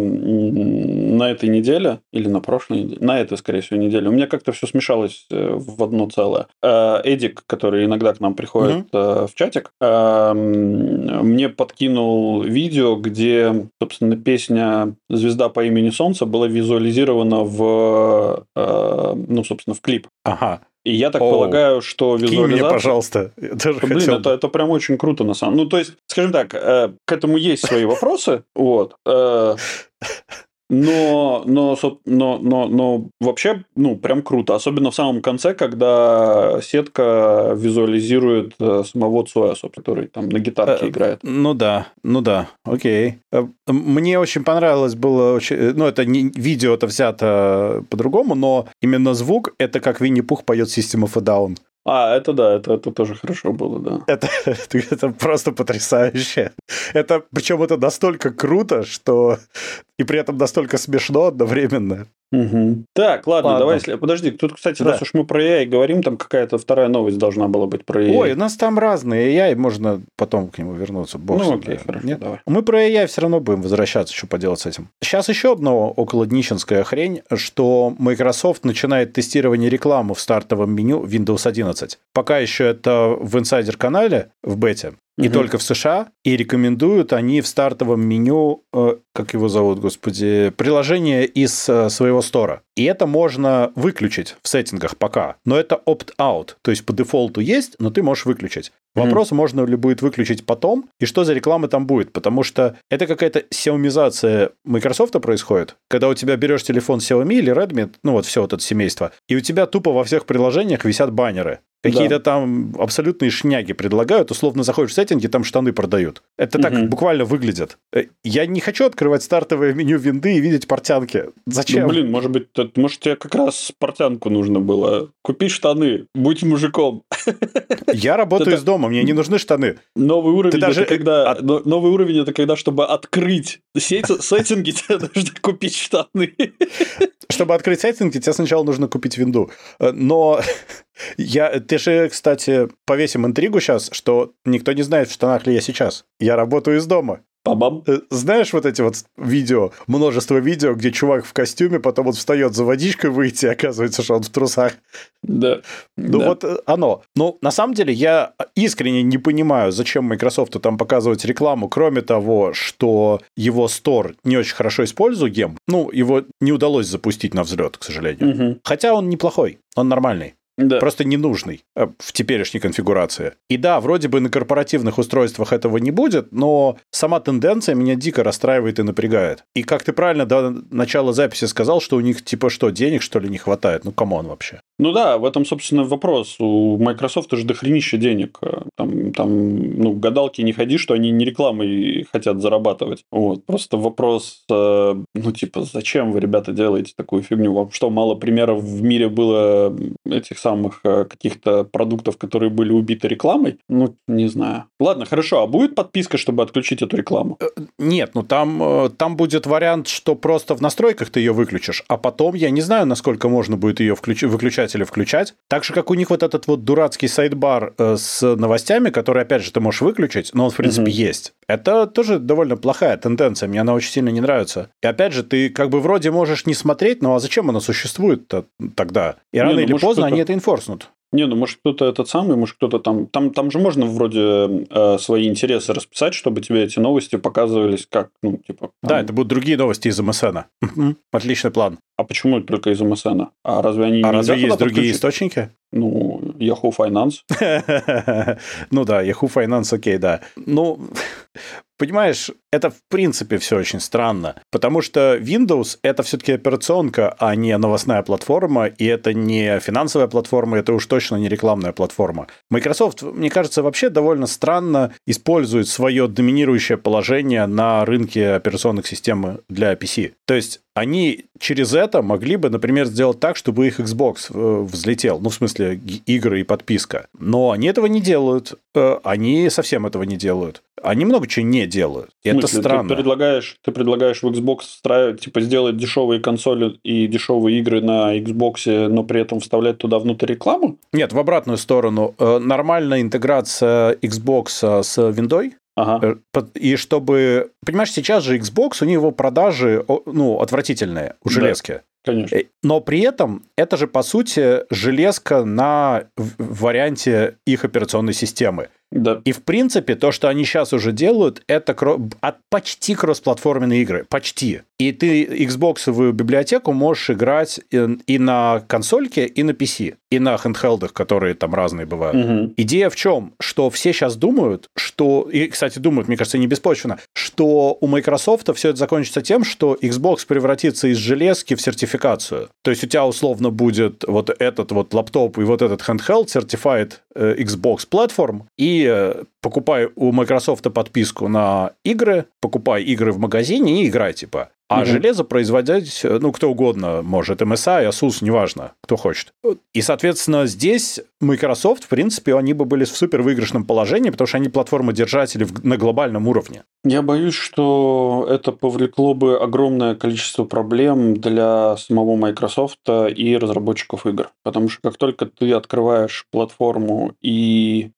на этой неделе, или на прошлой неделе, на этой, скорее всего, неделе, у меня как-то все смешалось э, в одно целое. Э, Эдик, который иногда к нам приходит mm-hmm. э, в чатик, э, мне подкинул видео, где, собственно, песня «Звезда по имени Солнце» была визуализирована в, э, ну, собственно, в клип. Ага. И я так О, полагаю, что визуализация... Кинь мне, пожалуйста. Я тоже Блин, хотел. это, это прям очень круто, на самом деле. Ну, то есть, скажем так, э, к этому есть свои вопросы, вот. Э, но, но, но, но, но вообще, ну, прям круто. Особенно в самом конце, когда сетка визуализирует самого Цоя, который там на гитарке играет. Ну да, ну да, окей. Мне очень понравилось было... Очень... Ну, это не видео-то взято по-другому, но именно звук — это как Винни-Пух поет System of a Down. А, это да, это, это тоже хорошо было, да. Это, это, это просто потрясающе. Это, причем это настолько круто, что и при этом настолько смешно одновременно. Угу. Так, ладно, ладно, давай, если... подожди, тут, кстати, да. раз уж мы про эй ай говорим, там какая-то вторая новость должна была быть про эй ай. Ой, у нас там разные эй ай, можно потом к нему вернуться. Бог ну, себе, окей, да. хорошо, Нет? давай. Мы про эй ай все равно будем возвращаться, что поделать с этим. Сейчас еще одно околоднищенская хрень, что Microsoft начинает тестирование рекламы в стартовом меню Windows одиннадцать. Пока еще это в инсайдер-канале, в бете, и угу. только в США, и рекомендуют они в стартовом меню, э, как его зовут, господи, приложение из э, своего стора. И это можно выключить в сеттингах пока, но это opt-out, то есть по дефолту есть, но ты можешь выключить. Вопрос, mm. можно ли будет выключить потом, и что за реклама там будет, потому что это какая-то сеомизация Microsoft происходит, когда у тебя берешь телефон Xiaomi или Redmi, ну вот все вот это семейство, и у тебя тупо во всех приложениях висят баннеры. Какие-то да. там абсолютные шняги предлагают, условно заходишь в сеттинги, там штаны продают. Это угу. так буквально выглядит. Я не хочу открывать стартовое меню винды и видеть портянки. Зачем? Ну, блин, может быть, может тебе как раз портянку нужно было. Купи штаны, будь мужиком. Я работаю из дома, мне не нужны штаны. Новый уровень, это даже... когда... От... Новый уровень это когда, чтобы открыть сеттинги, тебе нужно купить штаны. Чтобы открыть сеттинги, тебе сначала нужно купить винду. Но я, ты же, кстати, повесим интригу сейчас, что никто не знает, в штанах ли я сейчас. Я работаю из дома. Па-бам. Знаешь вот эти вот видео, множество видео, где чувак в костюме, потом он встает за водичкой выйти, и оказывается, что он в трусах. Да. Ну да. Вот оно. Ну, на самом деле, я искренне не понимаю, зачем Microsoft там показывать рекламу, кроме того, что его стор не очень хорошо используем. Ну, его не удалось запустить на взлет, к сожалению. Угу. Хотя он неплохой, он нормальный. Да. Просто ненужный в теперешней конфигурации. И да, вроде бы на корпоративных устройствах этого не будет, но сама тенденция меня дико расстраивает и напрягает. И как ты правильно до начала записи сказал, что у них типа что, денег что ли не хватает? Ну, камон вообще. Ну да, в этом, собственно, вопрос. У Microsoft же дохренища денег. Там, там, ну, гадалки не ходи, что они не рекламой хотят зарабатывать. Вот. Просто вопрос, ну, типа, зачем вы, ребята, делаете такую фигню? Вам что, мало примеров в мире было этих самых каких-то продуктов, которые были убиты рекламой? Ну, не знаю. Ладно, хорошо. А будет подписка, чтобы отключить эту рекламу? Нет, ну там, там будет вариант, что просто в настройках ты ее выключишь, а потом я не знаю, насколько можно будет ее включ... выключать или включать. Так же, как у них вот этот вот дурацкий сайдбар с новостями, который, опять же, ты можешь выключить, но он, в принципе, mm-hmm. есть. Это тоже довольно плохая тенденция, мне она очень сильно не нравится. И опять же, ты как бы вроде можешь не смотреть, но а зачем она существует тогда? И рано не, ну, или поздно они это инфорснут. Не, ну, может, кто-то этот самый, может, кто-то там... Там, там же можно вроде э, свои интересы расписать, чтобы тебе эти новости показывались как, ну, типа... Там... Да, это будут другие новости из эм эс эн. Отличный план. А почему это только из эм эс эн? А разве они а разве есть другие источники? Ну, Yahoo Finance. Ну да, Yahoo Finance, окей, да. Ну, понимаешь, это в принципе все очень странно, потому что Windows — это все-таки операционка, а не новостная платформа, и это не финансовая платформа, это уж точно не рекламная платформа. Microsoft, мне кажется, вообще довольно странно использует свое доминирующее положение на рынке операционных систем для пи си. То есть они через это могли бы, например, сделать так, чтобы их Xbox взлетел, ну, в смысле, игры и подписка. Но они этого не делают. Они совсем этого не делают. Они много чего не делают. И это странно. Ты предлагаешь, ты предлагаешь в Xbox встраивать, типа, сделать дешевые консоли и дешевые игры на Xbox, но при этом вставлять туда внутрь рекламу? Нет, в обратную сторону. Нормальная интеграция Xbox с Windows. Ага. И чтобы... Понимаешь, сейчас же Xbox, у него продажи, ну, отвратительные у железки. Да. Конечно. Но при этом это же, по сути, железка на варианте их операционной системы. Да. И, в принципе, то, что они сейчас уже делают, это кро... почти кроссплатформенные игры. Почти. И ты Xbox-овую библиотеку можешь играть и на консольке, и на пи си, и на хендхелдах, которые там разные бывают. Угу. Идея в чем? Что все сейчас думают, что... И, кстати, думают, мне кажется, не беспочвенно, что у Microsoft все это закончится тем, что Xbox превратится из железки в сертификацию. То есть у тебя условно будет вот этот вот лаптоп и вот этот handheld Certified Xbox Platform, и покупай у Microsoft подписку на игры, покупай игры в магазине и играй, типа. А mm-hmm. железо производить, ну, кто угодно может. эм эс ай, Asus, неважно, кто хочет. И, соответственно, здесь Microsoft, в принципе, они бы были в супервыигрышном положении, потому что они платформодержатели на глобальном уровне. Я боюсь, что это повлекло бы огромное количество проблем для самого Microsoft и разработчиков игр. Потому что как только ты открываешь платформу и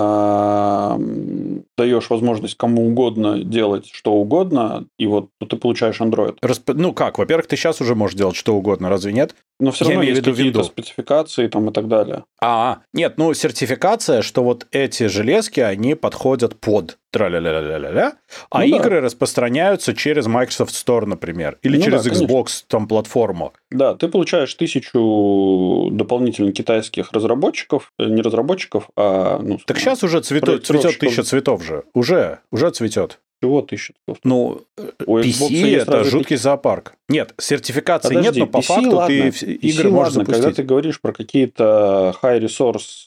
э, даешь возможность кому угодно делать что угодно, и вот ты получаешь Android. Расп... Ну как, во-первых, ты сейчас уже можешь делать что угодно, разве нет? Но все равно есть какие-то спецификации там и так далее. А, нет, ну сертификация, что вот эти железки, они подходят под тра-ля-ля-ля-ля-ля, а ну, игры да. распространяются через Microsoft Store, например, или ну, через да, Xbox там платформу. Да, ты получаешь тысячу дополнительных китайских разработчиков, не разработчиков, а... Ну, так сейчас уже цветет, цветет тысяча цветов же, уже, уже цветет. Чего тысяча цветов? Ну, пи си это жуткий ты... зоопарк. Нет, сертификации Подожди, нет, но по пи си, факту ладно, ты игры пи си, можешь ладно, запустить. Когда ты говоришь про какие-то high resource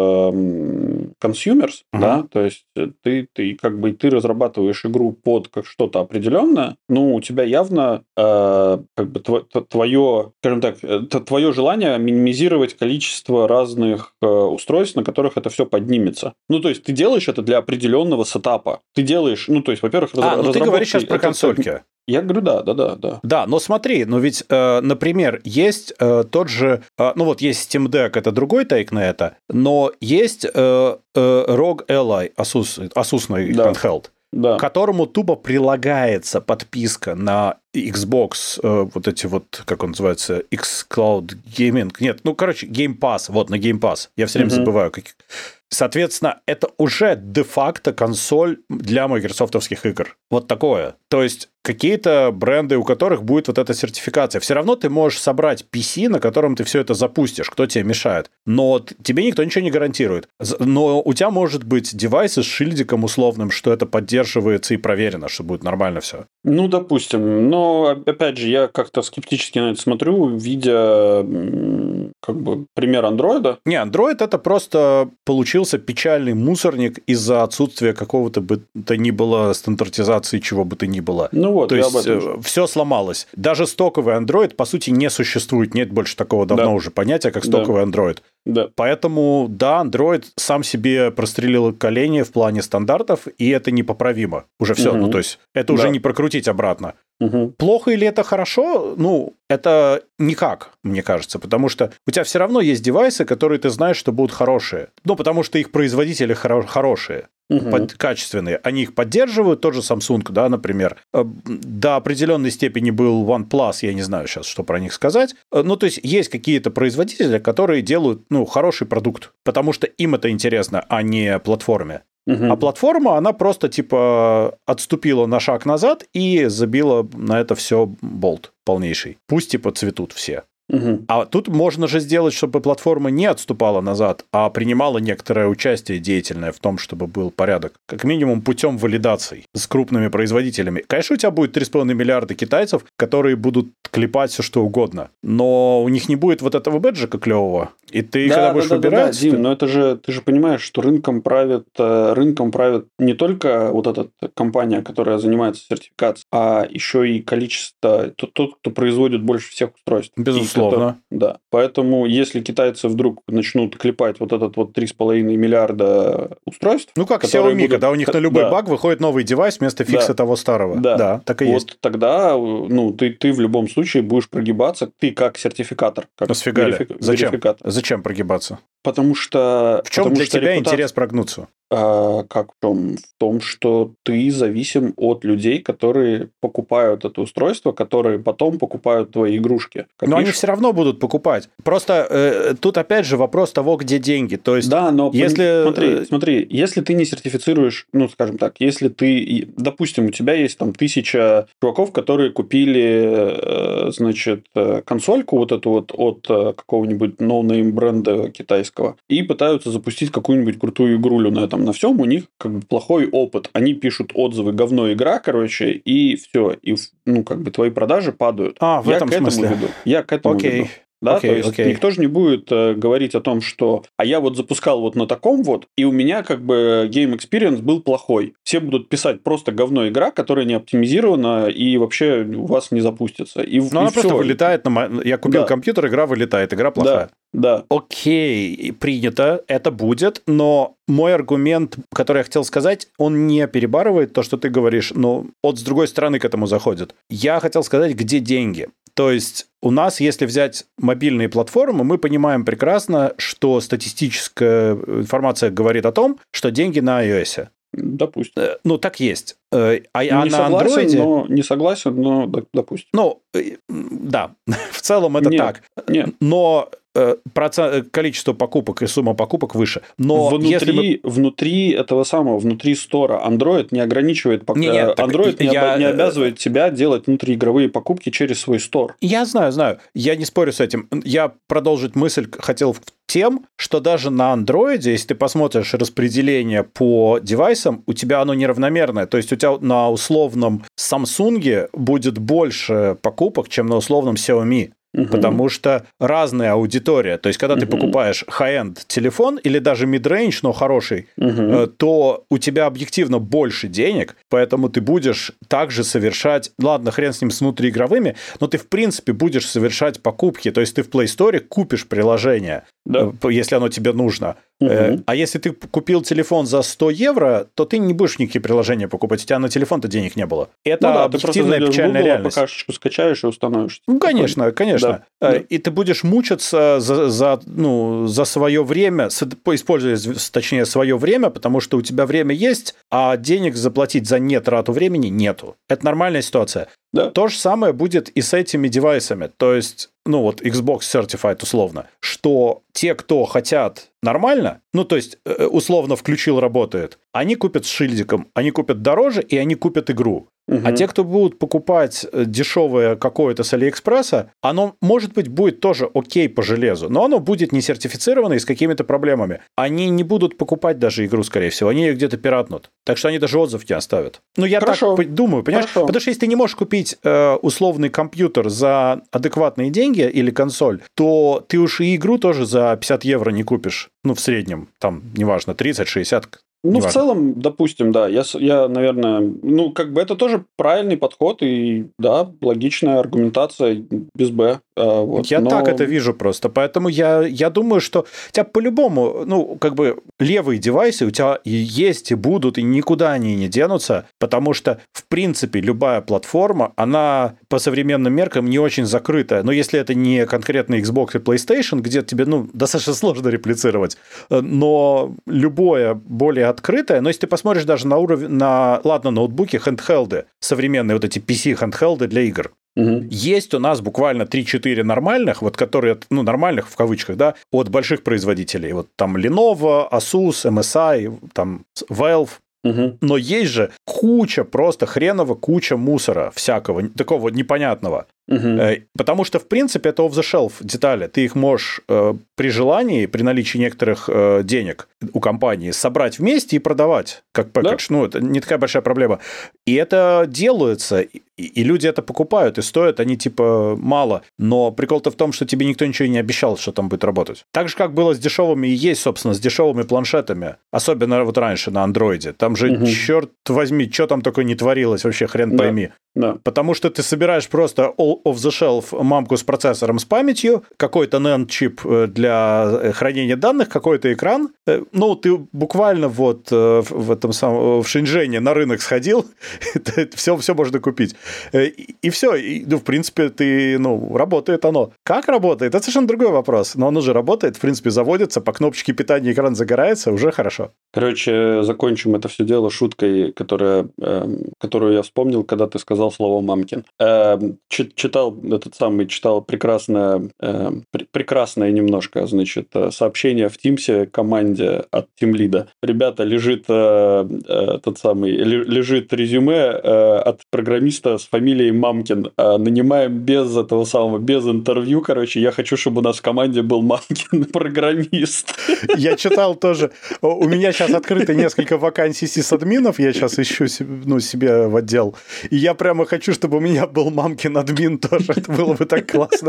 consumers, uh-huh. да, то есть ты, ты как бы ты разрабатываешь игру под как что-то определенное, ну, у тебя явно э, как бы твое, скажем так, твое желание минимизировать количество разных э, устройств, на которых это все поднимется. Ну, то есть ты делаешь это для определенного сетапа. Ты делаешь, ну, то есть, во-первых, а, разработки... ну ты говоришь сейчас про консольки. Я говорю, да, да, да, да. Да, но смотри, ну ведь, э, например, есть э, тот же, э, ну вот есть Steam Deck, это другой тейк на это, но есть э, э, ROG Ally, Asus, Asusный да. handheld, да. к которому тупо прилагается подписка на Xbox, э, вот эти вот, как он называется, xCloud Gaming, нет, ну, короче, Game Pass, вот на Game Pass, я все время mm-hmm. забываю, как... Соответственно, это уже де-факто консоль для майкрософтовских игр. Вот такое. То есть какие-то бренды, у которых будет вот эта сертификация. Все равно ты можешь собрать пи си, на котором ты все это запустишь. Кто тебе мешает? Но тебе никто ничего не гарантирует. Но у тебя может быть девайс с шильдиком условным, что это поддерживается и проверено, что будет нормально все. Ну, допустим. Но, опять же, я как-то скептически на это смотрю, видя как бы пример андроида. Не, Android это просто получился печальный мусорник из-за отсутствия какого-то бы то ни было стандартизации чего бы то ни было. Ну вот, то я есть об этом же. Все сломалось. Даже стоковый Android, по сути, не существует. Нет больше такого давно да. уже понятия, как стоковый да. Android. Да. Поэтому, да, Android сам себе прострелил колени в плане стандартов, и это непоправимо. Уже все. Угу. Ну, то есть, это да. уже не прокрутить обратно. Угу. Плохо или это хорошо? Ну, это никак, мне кажется, потому что у тебя все равно есть девайсы, которые ты знаешь, что будут хорошие. Ну, потому что их производители хоро- хорошие. Угу. Под, качественные. Они их поддерживают, тот же Samsung, да, например. До определенной степени был OnePlus, я не знаю сейчас, что про них сказать. Ну, то есть, есть какие-то производители, которые делают, ну, хороший продукт, потому что им это интересно, а не платформе. Uh-huh. А платформа, она просто, типа, отступила на шаг назад и забила на это все болт полнейший. Пусть, типа, цветут все. Угу. А тут можно же сделать, чтобы платформа не отступала назад, а принимала некоторое участие деятельное в том, чтобы был порядок. Как минимум путем валидаций с крупными производителями. Конечно, у тебя будет три с половиной миллиарда китайцев, которые будут клепать все что угодно. Но у них не будет вот этого бэджика клевого. И ты, да, когда да, будешь да, выбирать... Да, да, Дим, ты... но это же, ты же понимаешь, что рынком правит, рынком правит не только вот эта компания, которая занимается сертификацией, а еще и количество, тот, тот кто производит больше всех устройств. Безусловно. Это, да. Поэтому, если китайцы вдруг начнут клепать вот этот вот три с половиной миллиарда устройств... Ну, как Xiaomi, будут... когда у них на любой да. баг выходит новый девайс вместо фикса да. того старого. Да, да так и вот есть. Тогда ну, ты, ты в любом случае будешь прогибаться, ты как сертификатор. Как ну, сфига верифи... Зачем? верификатор. Зачем прогибаться? Потому что... В чем потому для что тебя репутация... интерес прогнуться? А, как в том? В том, что ты зависим от людей, которые покупают это устройство, которые потом покупают твои игрушки. Как но видишь? они все равно будут покупать. Просто э, тут опять же вопрос того, где деньги. То есть, да, но если... смотри, смотри, если ты не сертифицируешь, ну, скажем так, если ты, допустим, у тебя есть там тысяча чуваков, которые купили, значит, консольку вот эту вот от какого-нибудь ноунейм бренда китайского и пытаются запустить какую-нибудь крутую игрулю на этом, на всем, у них как бы плохой опыт. Они пишут отзывы, говно игра, короче, и все. И, ну, как бы твои продажи падают. А, в Я этом к этому смысле? веду. Я к этому Окей. веду. Да, okay, то есть okay. никто же не будет э, говорить о том, что а я вот запускал вот на таком вот, и у меня как бы game experience был плохой. Все будут писать просто говно игра, которая не оптимизирована и вообще у вас не запустится. И, ну, и она все. просто вылетает. На... Я купил да. компьютер, игра вылетает, игра плохая. Да. да. Окей, принято, это будет, но мой аргумент, который я хотел сказать, он не перебарывает то, что ты говоришь, но вот с другой стороны к этому заходит. Я хотел сказать, где деньги. То есть у нас, если взять мобильные платформы, мы понимаем прекрасно, что статистическая информация говорит о том, что деньги на iOS. Допустим. Ну, так есть. А, не а на согласен, Android... но, не согласен, но допустим. Ну, да, в целом это нет, так. Нет. Но процент, количество покупок и сумма покупок выше. Но внутри, если мы... внутри этого самого, внутри стора Android не ограничивает, пока... не, нет, Android не, я... не обязывает тебя делать внутриигровые покупки через свой стор. Я знаю, знаю. Я не спорю с этим. Я продолжить мысль хотел тем, что даже на Android, если ты посмотришь распределение по девайсам, у тебя оно неравномерное. То есть у тебя на условном Samsung будет больше покупок, чем на условном Xiaomi. Uh-huh. Потому что разная аудитория. То есть, когда uh-huh. ты покупаешь high-end телефон или даже mid-range, но хороший, uh-huh. то у тебя объективно больше денег, поэтому ты будешь также совершать... Ладно, хрен с ним с внутриигровыми, но ты, в принципе, будешь совершать покупки. То есть, ты в Play Store купишь приложение, да. если оно тебе нужно. Uh-huh. А если ты купил телефон за сто евро, то ты не будешь никакие приложения покупать. У тебя на телефон-то денег не было. Это ну да, объективная печальная Google, реальность. ПК-шечку скачаешь и установишь. Ну, конечно, конечно. Да. Да. И ты будешь мучиться за, за, ну, за свое время, используя, точнее, свое время, потому что у тебя время есть, а денег заплатить за нетрату времени нету. Это нормальная ситуация. Да. То же самое будет и с этими девайсами. То есть, ну вот Xbox Certified условно, что те, кто хотят нормально, ну то есть условно включил, работает, они купят с шильдиком, они купят дороже и они купят игру. Угу. А те, кто будут покупать дешевое какое-то с Алиэкспресса, оно, может быть, будет тоже окей по железу, но оно будет не сертифицировано и с какими-то проблемами. Они не будут покупать даже игру, скорее всего, они ее где-то пиратнут. Так что они даже отзыв не оставят. Ну, я Хорошо. так думаю, понимаешь? Хорошо. Потому что если ты не можешь купить э, условный компьютер за адекватные деньги или консоль, то ты уж и игру тоже за пятьдесят евро не купишь. Ну, в среднем, там, неважно, тридцать-шестьдесят. Ну, в целом, допустим, да, я, я, наверное, ну, как бы это тоже правильный подход и, да, логичная аргументация без «б». А, вот, я но... так это вижу просто, поэтому я, я думаю, что у тебя по-любому, ну, как бы левые девайсы у тебя есть и будут, и никуда они не денутся, потому что, в принципе, любая платформа, она по современным меркам не очень закрытая, но если это не конкретно Xbox и PlayStation, где тебе, ну, достаточно сложно реплицировать, но любое более открытое, но если ты посмотришь даже на уровень, на, ладно, ноутбуки, хендхелды, современные вот эти пи си-хендхелды для игр, угу. Есть у нас буквально три-четыре нормальных, вот которые, ну, нормальных в кавычках, да, от больших производителей, вот там Lenovo, Asus, эм эс ай, там Valve. Угу. Но есть же куча, просто хреново куча мусора всякого, такого непонятного. Угу. Потому что, в принципе, это off-the-shelf детали. Ты их можешь э, при желании, при наличии некоторых э, денег у компании собрать вместе и продавать как пэкэдж. Да? Ну, это не такая большая проблема. И это делается, и, и люди это покупают, и стоят они типа мало. Но прикол-то в том, что тебе никто ничего не обещал, что там будет работать. Так же, как было с дешевыми, и есть, собственно, с дешевыми планшетами. Особенно вот раньше на андроиде. Там же, угу. черт возьми, что там такое не творилось, вообще хрен да. пойми. Да. Потому что ты собираешь просто off-the-shelf мамку с процессором с памятью, какой-то нэнд-чип для хранения данных, какой-то экран. Ну, ты буквально вот в этом самом, в Шэньчжэне на рынок сходил, все, все можно купить. И все. И, ну, в принципе, ты, ну, работает оно. Как работает? Это совершенно другой вопрос. Но оно же работает, в принципе, заводится, по кнопочке питания экран загорается, уже хорошо. Короче, закончим это все дело шуткой, которая, которую я вспомнил, когда ты сказал слово «мамкин». Читал этот самый, читал прекрасное, прекрасное немножко, значит, сообщение в Тимсе команде от тимлида. Ребята, лежит тот самый, лежит резюме от программиста с фамилией Мамкин. Нанимаем без этого самого, без интервью, короче, я хочу, чтобы у нас в команде был Мамкин программист. Я читал тоже. У меня сейчас открыто несколько вакансий сисадминов, я сейчас ищу, ну, себе в отдел. И я прямо хочу, чтобы у меня был мамкин админ тоже. Это было бы так классно.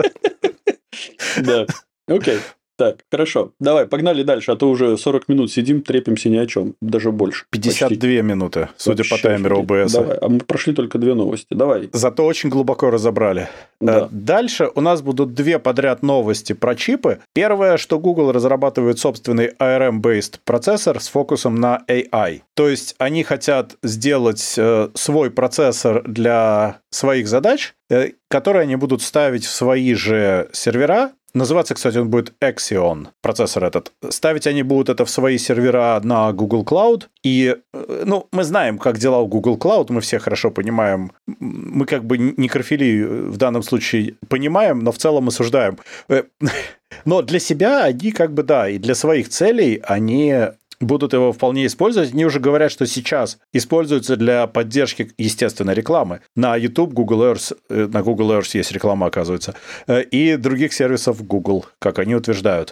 Да. Окей. Так, хорошо. Давай, погнали дальше, а то уже сорок минут сидим, трепимся ни о чем, даже больше. пятьдесят две почти. Минуты, судя Вообще, по таймеру о бэ эс. Давай, а мы прошли только две новости. Давай. Зато очень глубоко разобрали. Да. Дальше у нас будут две подряд новости про чипы. Первое, что Google разрабатывает собственный эй ар эм-based процессор с фокусом на эй ай. То есть они хотят сделать э, свой процессор для своих задач, э, которые они будут ставить в свои же сервера. Называться, кстати, он будет Axion, процессор этот. Ставить они будут это в свои сервера на Google Cloud. И, ну, мы знаем, как дела у Google Cloud, мы все хорошо понимаем. Мы как бы не крофили в данном случае понимаем, но в целом осуждаем. Но для себя они как бы, да, и для своих целей они будут его вполне использовать. Они уже говорят, что сейчас используются для поддержки, естественно, рекламы. На YouTube, Google Earth, на Google Earth есть реклама, оказывается, и других сервисов Google, как они утверждают.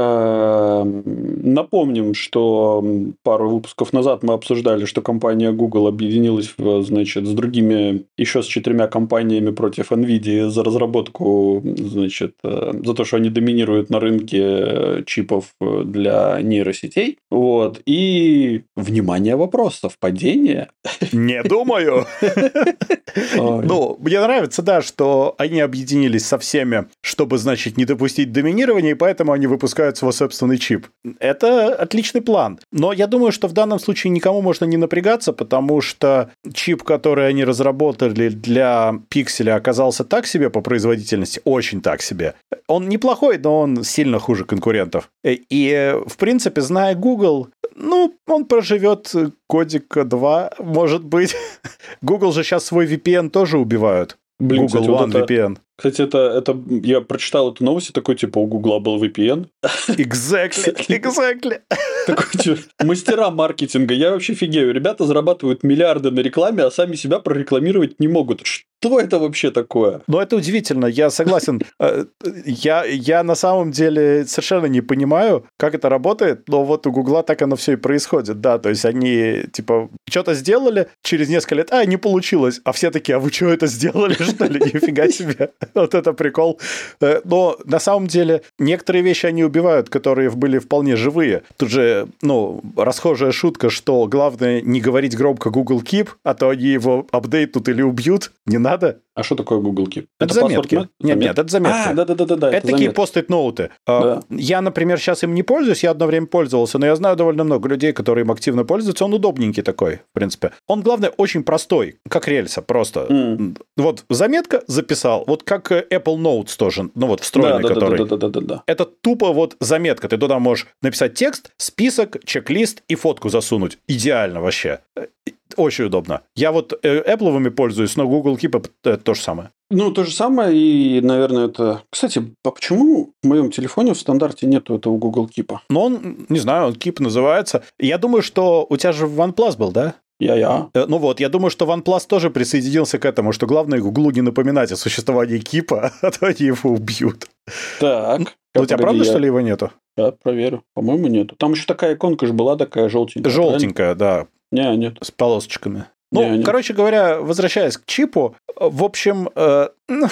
Напомним, что пару выпусков назад мы обсуждали, что компания Google объединилась, значит, с другими, еще с четырьмя компаниями против NVIDIA за разработку, значит, за то, что они доминируют на рынке чипов для нейросетей. Вот. И, внимание, вопрос, совпадение? Не думаю. Ну, мне нравится, да, что они объединились со всеми, чтобы, значит, не допустить доминирования, и поэтому они выпускают свой собственный чип. Это отличный план. Но я думаю, что в данном случае никому можно не напрягаться, потому что чип, который они разработали для пикселя, оказался так себе по производительности, очень так себе. Он неплохой, но он сильно хуже конкурентов. И, в принципе, зная Google, ну, он проживет годика два, может быть. Google же сейчас свой ви пи эн тоже убивают. Блин, Google кстати, One вот это, ви пи эн. Кстати, это, это я прочитал эту новость, и такой, типа, у Гугла был ви пи эн. Exactly, exactly. Такой, типа, мастера маркетинга. Я вообще фигею. Ребята зарабатывают миллиарды на рекламе, а сами себя прорекламировать не могут. Что это вообще такое? Ну, это удивительно, я согласен. Я, я на самом деле совершенно не понимаю, как это работает, но вот у Гугла так оно все и происходит, да, то есть они, типа, что-то сделали, через несколько лет, а, не получилось, а все такие, а вы что это сделали, что ли? Нифига себе. Вот это прикол. Но на самом деле некоторые вещи они убивают, которые были вполне живые. Тут же, ну, расхожая шутка, что главное не говорить громко Google Keep, а то они его апдейтнут или убьют. Не надо. А что такое Google Keep? Это, это заметки. Нет, нет, нет, это заметки. А, да-да-да. Это, это такие пост-ит-ноуты. Да. Я, например, сейчас им не пользуюсь, я одно время пользовался, но я знаю довольно много людей, которые им активно пользуются. Он удобненький такой, в принципе. Он, главное, очень простой, как рельса просто. Mm. Вот заметка записал, вот как Apple Notes тоже, ну вот встроенный, да, который. Да, да, да, да, да, да. Это тупо вот заметка. Ты туда можешь написать текст, список, чек-лист и фотку засунуть. Идеально вообще. Очень удобно. Я вот Apple'овыми пользуюсь, но Google Keep это то же самое. Ну, то же самое, и, наверное, это... Кстати, а почему в моем телефоне в стандарте нету этого Google Keep? Ну, он, не знаю, он Keep называется. Я думаю, что у тебя же OnePlus был, да? Я-я. Ну вот, я думаю, что OnePlus тоже присоединился к этому, что главное Гуглу не напоминать о существовании Keep, а то они его убьют. Так. Ну, у тебя правда, я... что ли, его нету? Да, проверю. По-моему, нету. Там еще такая иконка же была, такая желтенькая. Желтенькая, правильно? Да. Не, нет. С полосочками. Ну, не, нет. Короче говоря, возвращаясь к чипу, в общем, э,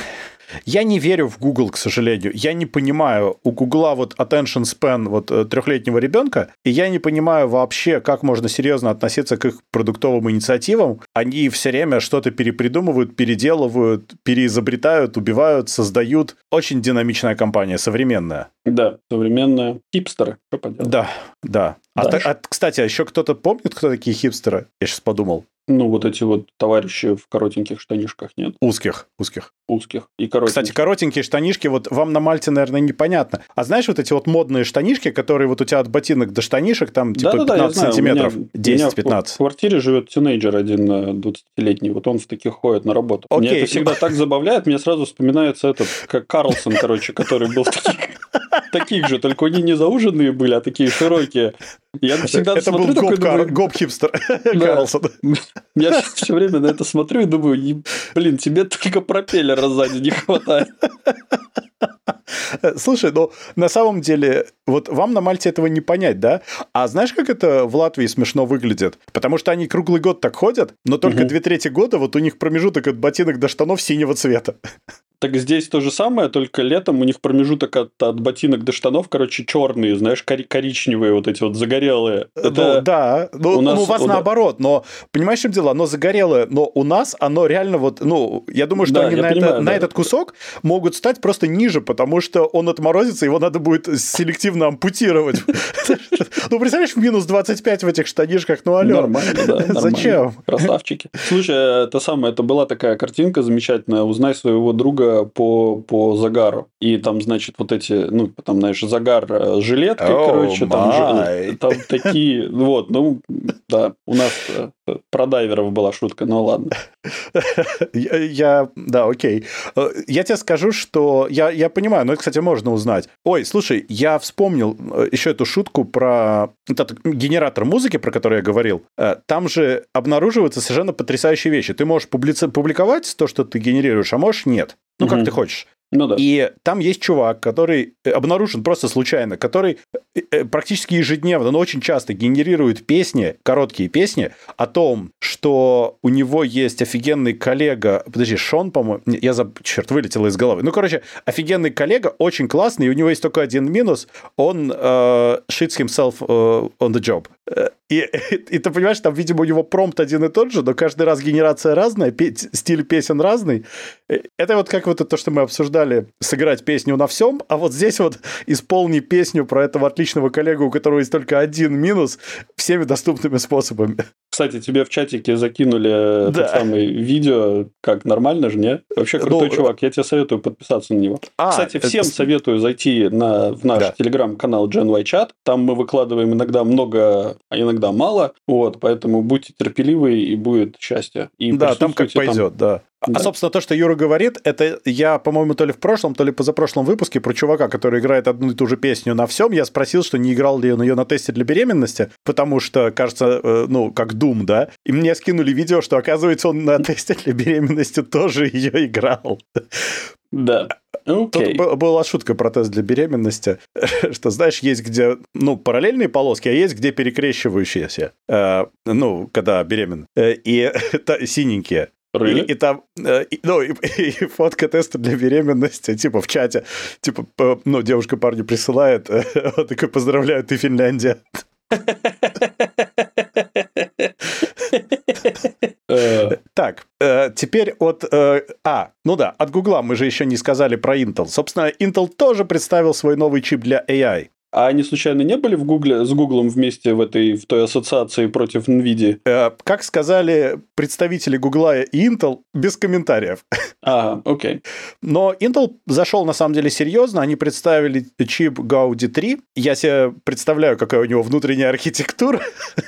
я не верю в Google, к сожалению. Я не понимаю, у Гугла вот attention span вот трехлетнего ребенка, и я не понимаю вообще, как можно серьезно относиться к их продуктовым инициативам. Они все время что-то перепридумывают, переделывают, переизобретают, убивают, создают. Очень динамичная компания, современная. Да, современная. Хипстеры, что поделать. Да, да. А, а, кстати, а еще кто-то помнит, кто такие хипстеры? Я сейчас подумал. Ну, вот эти вот товарищи в коротеньких штанишках, нет? Узких, узких. Узких и коротеньких. Кстати, коротенькие штанишки, вот вам на Мальте, наверное, непонятно. А знаешь, вот эти вот модные штанишки, которые вот у тебя от ботинок до штанишек, там типа да, да, пятнадцать да, сантиметров, десять-пятнадцать. В квартире живет тинейджер один двадцатилетний, вот он в таких ходит на работу. Окей. Меня это всегда так забавляет, мне сразу вспоминается этот, как Карлсон, короче, который был в таких, таких же, только они не зауженные были, а такие широкие. Я всегда это смотрю, был такой, гоп, думаю, гоп-хипстер да. Карлсон. Я все время на это смотрю и думаю, блин, тебе только пропеллера сзади не хватает. Слушай, ну, на самом деле, вот вам на Мальте этого не понять, да? А знаешь, как это в Латвии смешно выглядит? Потому что они круглый год так ходят, но только угу. две трети года вот у них промежуток от ботинок до штанов синего цвета. Так здесь то же самое, только летом у них промежуток от, от ботинок до штанов, короче, черные, знаешь, кори- коричневые вот эти вот загорелые. Это... Ну, да, ну, у, нас, ну, у вас у... наоборот, но понимаешь, в чем дело? Оно загорелое, но у нас оно реально вот, ну, я думаю, что да, они на, понимаю, это, да. на этот кусок могут стать просто ниже, потому что он отморозится, его надо будет селективно ампутировать. Ну, представляешь, минус двадцать пять в этих штанишках, ну, алло. Нормально, да. Зачем? Красавчики. Слушай, это самое, это была такая картинка замечательная, узнай своего друга по, по загару. И там, значит, вот эти, ну, там, знаешь, загар с жилеткой, oh короче, там, там такие, вот, ну, да, у нас про дайверов была шутка, ну, ладно. Я, я, да, окей. Я тебе скажу, что я, я понимаю, но это, кстати, можно узнать. Ой, слушай, я вспомнил еще эту шутку про этот генератор музыки, про который я говорил. Там же обнаруживаются совершенно потрясающие вещи. Ты можешь публици- публиковать то, что ты генерируешь, а можешь нет. Ну, как mm-hmm. ты хочешь. Ну, да. И там есть чувак, который обнаружен просто случайно, который практически ежедневно, но очень часто генерирует песни, короткие песни о том, что у него есть офигенный коллега, подожди, Шон, по-моему, я забыл, черт, вылетело из головы. Ну, короче, офигенный коллега, очень классный, и у него есть только один минус, он uh, shits himself uh, on the job. И, и, и ты понимаешь, там, видимо, у него промпт один и тот же, но каждый раз генерация разная, пе- стиль песен разный. Это вот как вот то, что мы обсуждали, сыграть песню на всем, а вот здесь вот исполни песню про этого отличного коллегу, у которого есть только один минус, всеми доступными способами. Кстати, тебе в чатике закинули да. тот самый видео, как нормально же, не? Вообще крутой ну, чувак, я тебе советую подписаться на него. А, Кстати, всем это... советую зайти на, в наш да. телеграм-канал Gen Y Chat, там мы выкладываем иногда много много, а иногда мало. Вот, поэтому будьте терпеливы, и будет счастье. И да, там как пойдет, там. да. Да. А, собственно, то, что Юра говорит, это я, по-моему, то ли в прошлом, то ли позапрошлом выпуске про чувака, который играет одну и ту же песню на всем, я спросил, что не играл ли он ее на тесте для беременности, потому что, кажется, ну, как Doom, да, и мне скинули видео, что, оказывается, он на тесте для беременности тоже ее играл. Да. Okay. Тут была шутка про тест для беременности, что, знаешь, есть где, ну, параллельные полоски, а есть где перекрещивающиеся, э, ну, когда беременна, э, и это синенькие. Really? И, и там, и, ну, и, и фотка теста для беременности, типа в чате, типа, ну, девушка парню присылает, он такой: поздравляю, ты Финляндия. Так, теперь от... А, ну да, от Гугла мы же еще не сказали про Intel. Собственно, Intel тоже представил свой новый чип для эй ай. А они случайно не были в Гугле, с Гуглом вместе в этой в той ассоциации против NVIDIA? Э, как сказали представители Гугла и Intel, без комментариев. А, окей. Но Intel зашел на самом деле серьезно. Они представили чип Gaudi три. Я себе представляю, какая у него внутренняя архитектура.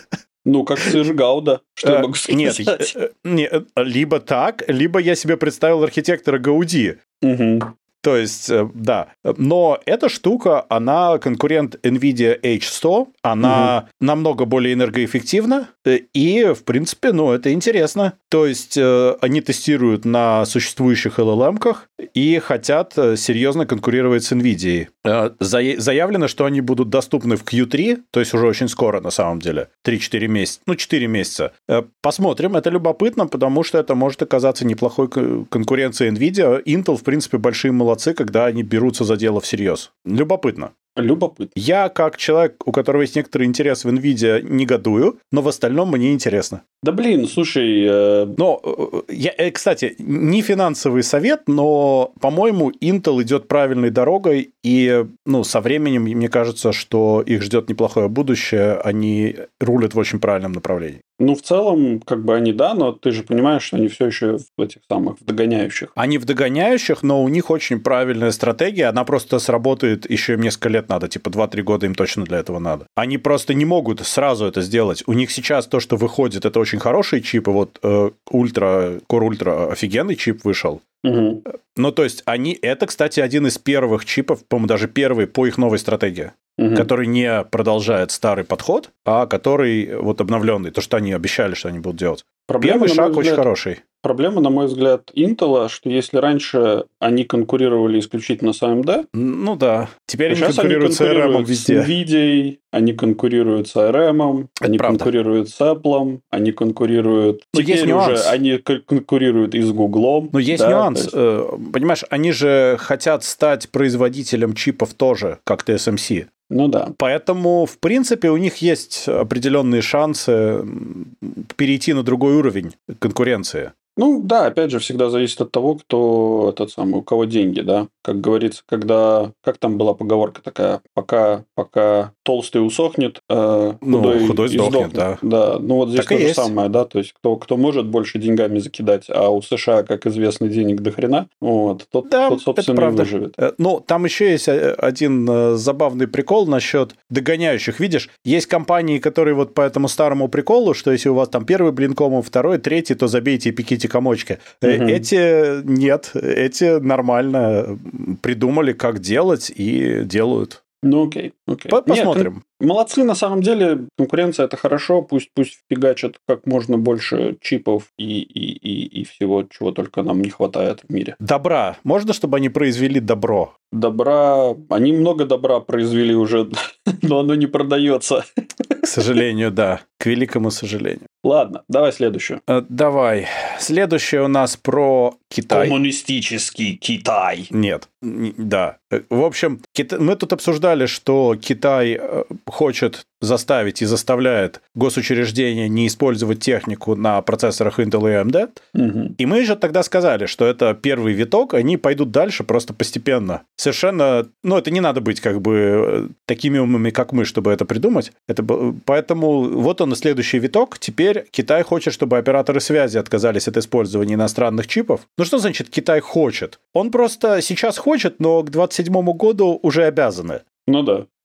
Ну, как сыр Гауда, что я могу сказать. Нет, нет, либо так, либо я себе представил архитектора Гауди. Угу. То есть, да. Но эта штука, она конкурент NVIDIA эйч сто, она угу. намного более энергоэффективна, и, в принципе, ну, это интересно. То есть, они тестируют на существующих эл эл эм-ках и хотят серьезно конкурировать с NVIDIA. Заявлено, что они будут доступны в кью три, то есть уже очень скоро, на самом деле. три-четыре месяца. Ну, четыре месяца. Посмотрим, это любопытно, потому что это может оказаться неплохой конкуренцией NVIDIA. Intel, в принципе, большие молодцы, когда они берутся за дело всерьез. Любопытно. Любопытно. Я, как человек, у которого есть некоторый интерес в NVIDIA, негодую, но в остальном мне интересно. Да блин, слушай... Э... Но, я, кстати, не финансовый совет, но, по-моему, Intel идет правильной дорогой, и ну, со временем, мне кажется, что их ждет неплохое будущее, они рулят в очень правильном направлении. Ну, в целом, как бы они, да, но ты же понимаешь, что они все еще в этих самых в догоняющих. Они в догоняющих, но у них очень правильная стратегия, она просто сработает еще им несколько лет надо, типа два-три года им точно для этого надо. Они просто не могут сразу это сделать. У них сейчас то, что выходит, это очень хорошие чипы, вот э, Ультра, Core Ultra офигенный чип вышел. Угу. Ну, то есть, они, это, кстати, один из первых чипов, по-моему, даже первый по их новой стратегии, угу. который не продолжает старый подход, а который вот обновленный, то, что они обещали, что они будут делать. Проблема, Первый шаг взгляд, очень хороший. Проблема, на мой взгляд, Intel, что если раньше они конкурировали исключительно с эй эм ди, ну да, теперь они сейчас конкурируют, они конкурируют с эй ар эм везде. С NVIDIA, они конкурируют с эй ар эм, они правда. конкурируют с Apple, они конкурируют... Но теперь есть уже нюанс. они конкурируют и с Google. Но есть да, нюанс. есть... Понимаешь, они же хотят стать производителем чипов тоже, как ти эс эм си. Ну да. Поэтому, в принципе, у них есть определенные шансы перейти на другой уровень конкуренции. Ну да, опять же, всегда зависит от того, кто этот самый, у кого деньги, да. Как говорится, когда... Как там была поговорка такая? Пока, пока толстый усохнет, э, худой, ну, худой сдохнет, сдохнет. Да. Да, ну вот здесь так то же самое, да. То есть, кто, кто может больше деньгами закидать, а у США, как известно, денег до хрена, вот, тот, да, тот собственно, и выживет. Ну, там еще есть один забавный прикол насчет догоняющих. Видишь, есть компании, которые вот по этому старому приколу, что если у вас там первый блинком, второй, третий, то забейте и пеките комочки. Угу. Эти нет, эти нормально придумали, как делать, и делают. Ну, окей, окей. Посмотрим. Нет, молодцы, на самом деле, конкуренция – это хорошо, пусть, пусть фигачат как можно больше чипов и, и, и, и всего, чего только нам не хватает в мире. Добра. Можно, чтобы они произвели добро? Добра... Они много добра произвели уже, но оно не продается. К сожалению, да. К великому сожалению. Ладно, давай следующую. Давай. Следующее у нас про Китай. Коммунистический Китай. Нет. Да. В общем, мы тут обсуждали, что Китай хочет заставить и заставляет госучреждения не использовать технику на процессорах Intel и эй эм ди. Угу. И мы же тогда сказали, что это первый виток, они пойдут дальше просто постепенно. Совершенно... Ну, это не надо быть как бы такими умными, как мы, чтобы это придумать. Это... Поэтому вот он, следующий виток. Теперь Китай хочет, чтобы операторы связи отказались от использования иностранных чипов. Ну, что значит Китай хочет? Он просто сейчас хочет, но к двадцать седьмому году уже обязаны. Ну да.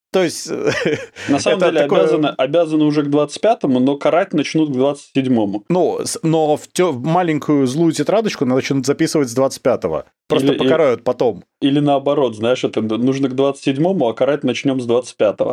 То есть... На самом деле такое... обязаны, обязаны уже к двадцать пятому, но карать начнут к двадцать седьмому. Ну, но в тё... маленькую злую тетрадочку начнут записывать с двадцать пятого. Просто или, покарают или, потом. Или наоборот, знаешь, это нужно к двадцать седьмому, а карать начнем с двадцать пятого.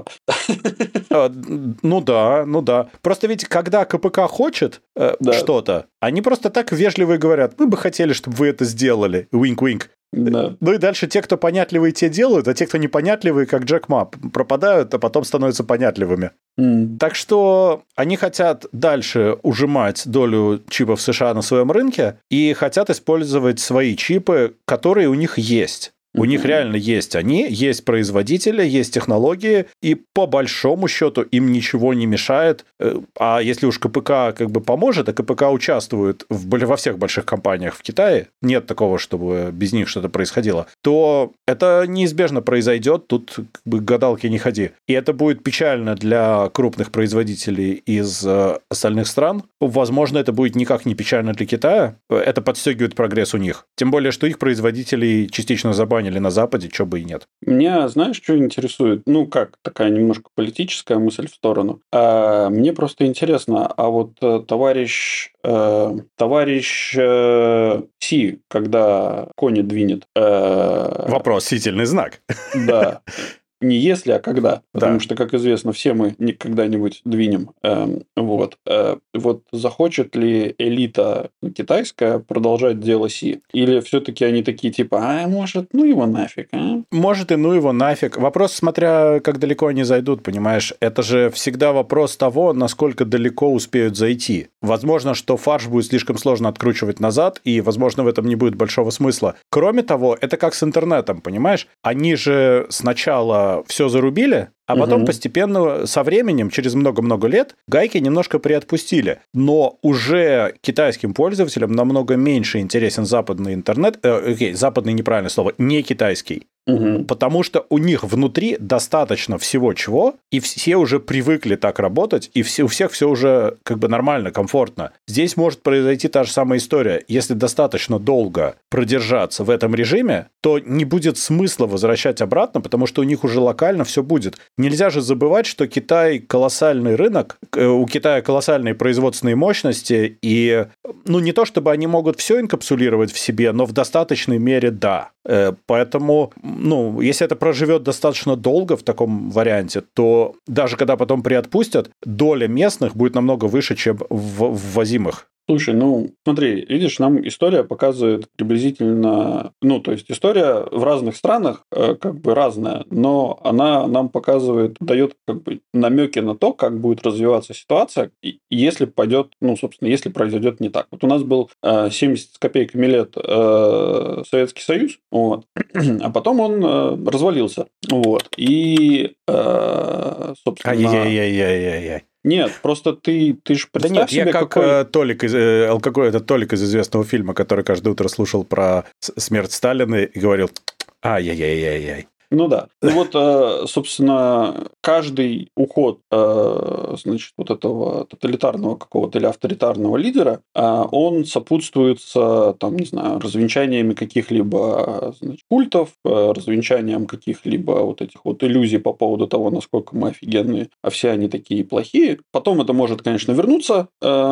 Ну да, ну да. Просто ведь, когда КПК хочет э, да. что-то, они просто так вежливо и говорят, мы бы хотели, чтобы вы это сделали. Винк-винк. Да. Ну и дальше те, кто понятливые, те делают, а те, кто непонятливые, как Джек Ма, пропадают, а потом становятся понятливыми. Mm. Так что они хотят дальше ужимать долю чипов США на своем рынке и хотят использовать свои чипы, которые у них есть. У mm-hmm. них реально есть они, есть производители, есть технологии, и по большому счету им ничего не мешает. А если уж КПК как бы поможет, а КПК участвует в, во всех больших компаниях в Китае, нет такого, чтобы без них что-то происходило, то это неизбежно произойдет, тут как бы гадалки не ходи. И это будет печально для крупных производителей из остальных стран. Возможно, это будет никак не печально для Китая. Это подстегивает прогресс у них. Тем более, что их производителей частично забанили или на Западе, чего бы и нет. Меня, знаешь, что интересует? Ну, как, такая немножко политическая мысль в сторону. А, мне просто интересно, а вот товарищ, э, товарищ э, Си, когда кони двинет... Э, Вопросительный знак. Да. Не если, а когда. Потому да. что, как известно, все мы когда-нибудь двинем. Эм, вот. Э, вот захочет ли элита китайская продолжать дело Си? Или все-таки они такие типа, а может, ну его нафиг, а? Может и ну его нафиг. Вопрос, смотря как далеко они зайдут, понимаешь? Это же всегда вопрос того, насколько далеко успеют зайти. Возможно, что фарш будет слишком сложно откручивать назад, и, возможно, в этом не будет большого смысла. Кроме того, это как с интернетом, понимаешь? Они же сначала все зарубили, а потом угу. постепенно, со временем, через много-много лет, гайки немножко приотпустили. Но уже китайским пользователям намного меньше интересен западный интернет. Э, окей, западный неправильное слово, не китайский. Угу. Потому что у них внутри достаточно всего чего, и все уже привыкли так работать, и все, у всех все уже как бы нормально, комфортно. Здесь может произойти та же самая история. Если достаточно долго продержаться в этом режиме, то не будет смысла возвращать обратно, потому что у них уже локально все будет. Нельзя же забывать, что Китай колоссальный рынок, у Китая колоссальные производственные мощности, и ну не то чтобы они могут все инкапсулировать в себе, но в достаточной мере да. Поэтому, ну, если это проживет достаточно долго в таком варианте, то даже когда потом приотпустят, доля местных будет намного выше, чем ввозимых. Слушай, ну, смотри, видишь, нам история показывает приблизительно... Ну, то есть, история в разных странах э, как бы разная, но она нам показывает, дает как бы намеки на то, как будет развиваться ситуация, если пойдет, ну, собственно, если произойдет не так. Вот у нас был э, семьдесят с копейками лет э, Советский Союз, вот, а потом он э, развалился, вот, и, э, собственно... Ай-яй-яй-яй-яй-яй. Нет, просто ты, ты же представь да нет, себе, я как какой... Толик из, э, алкоголь, это Толик из известного фильма, который каждое утро слушал про смерть Сталина и говорил ай-яй-яй-яй-яй. Ну да. Ну вот, собственно, каждый уход, значит, вот этого тоталитарного какого-то или авторитарного лидера, он сопутствуется, там, не знаю, развенчаниями каких-либо, значит, культов, развенчанием каких-либо вот этих вот иллюзий по поводу того, насколько мы офигенные, а все они такие плохие. Потом это может, конечно, вернуться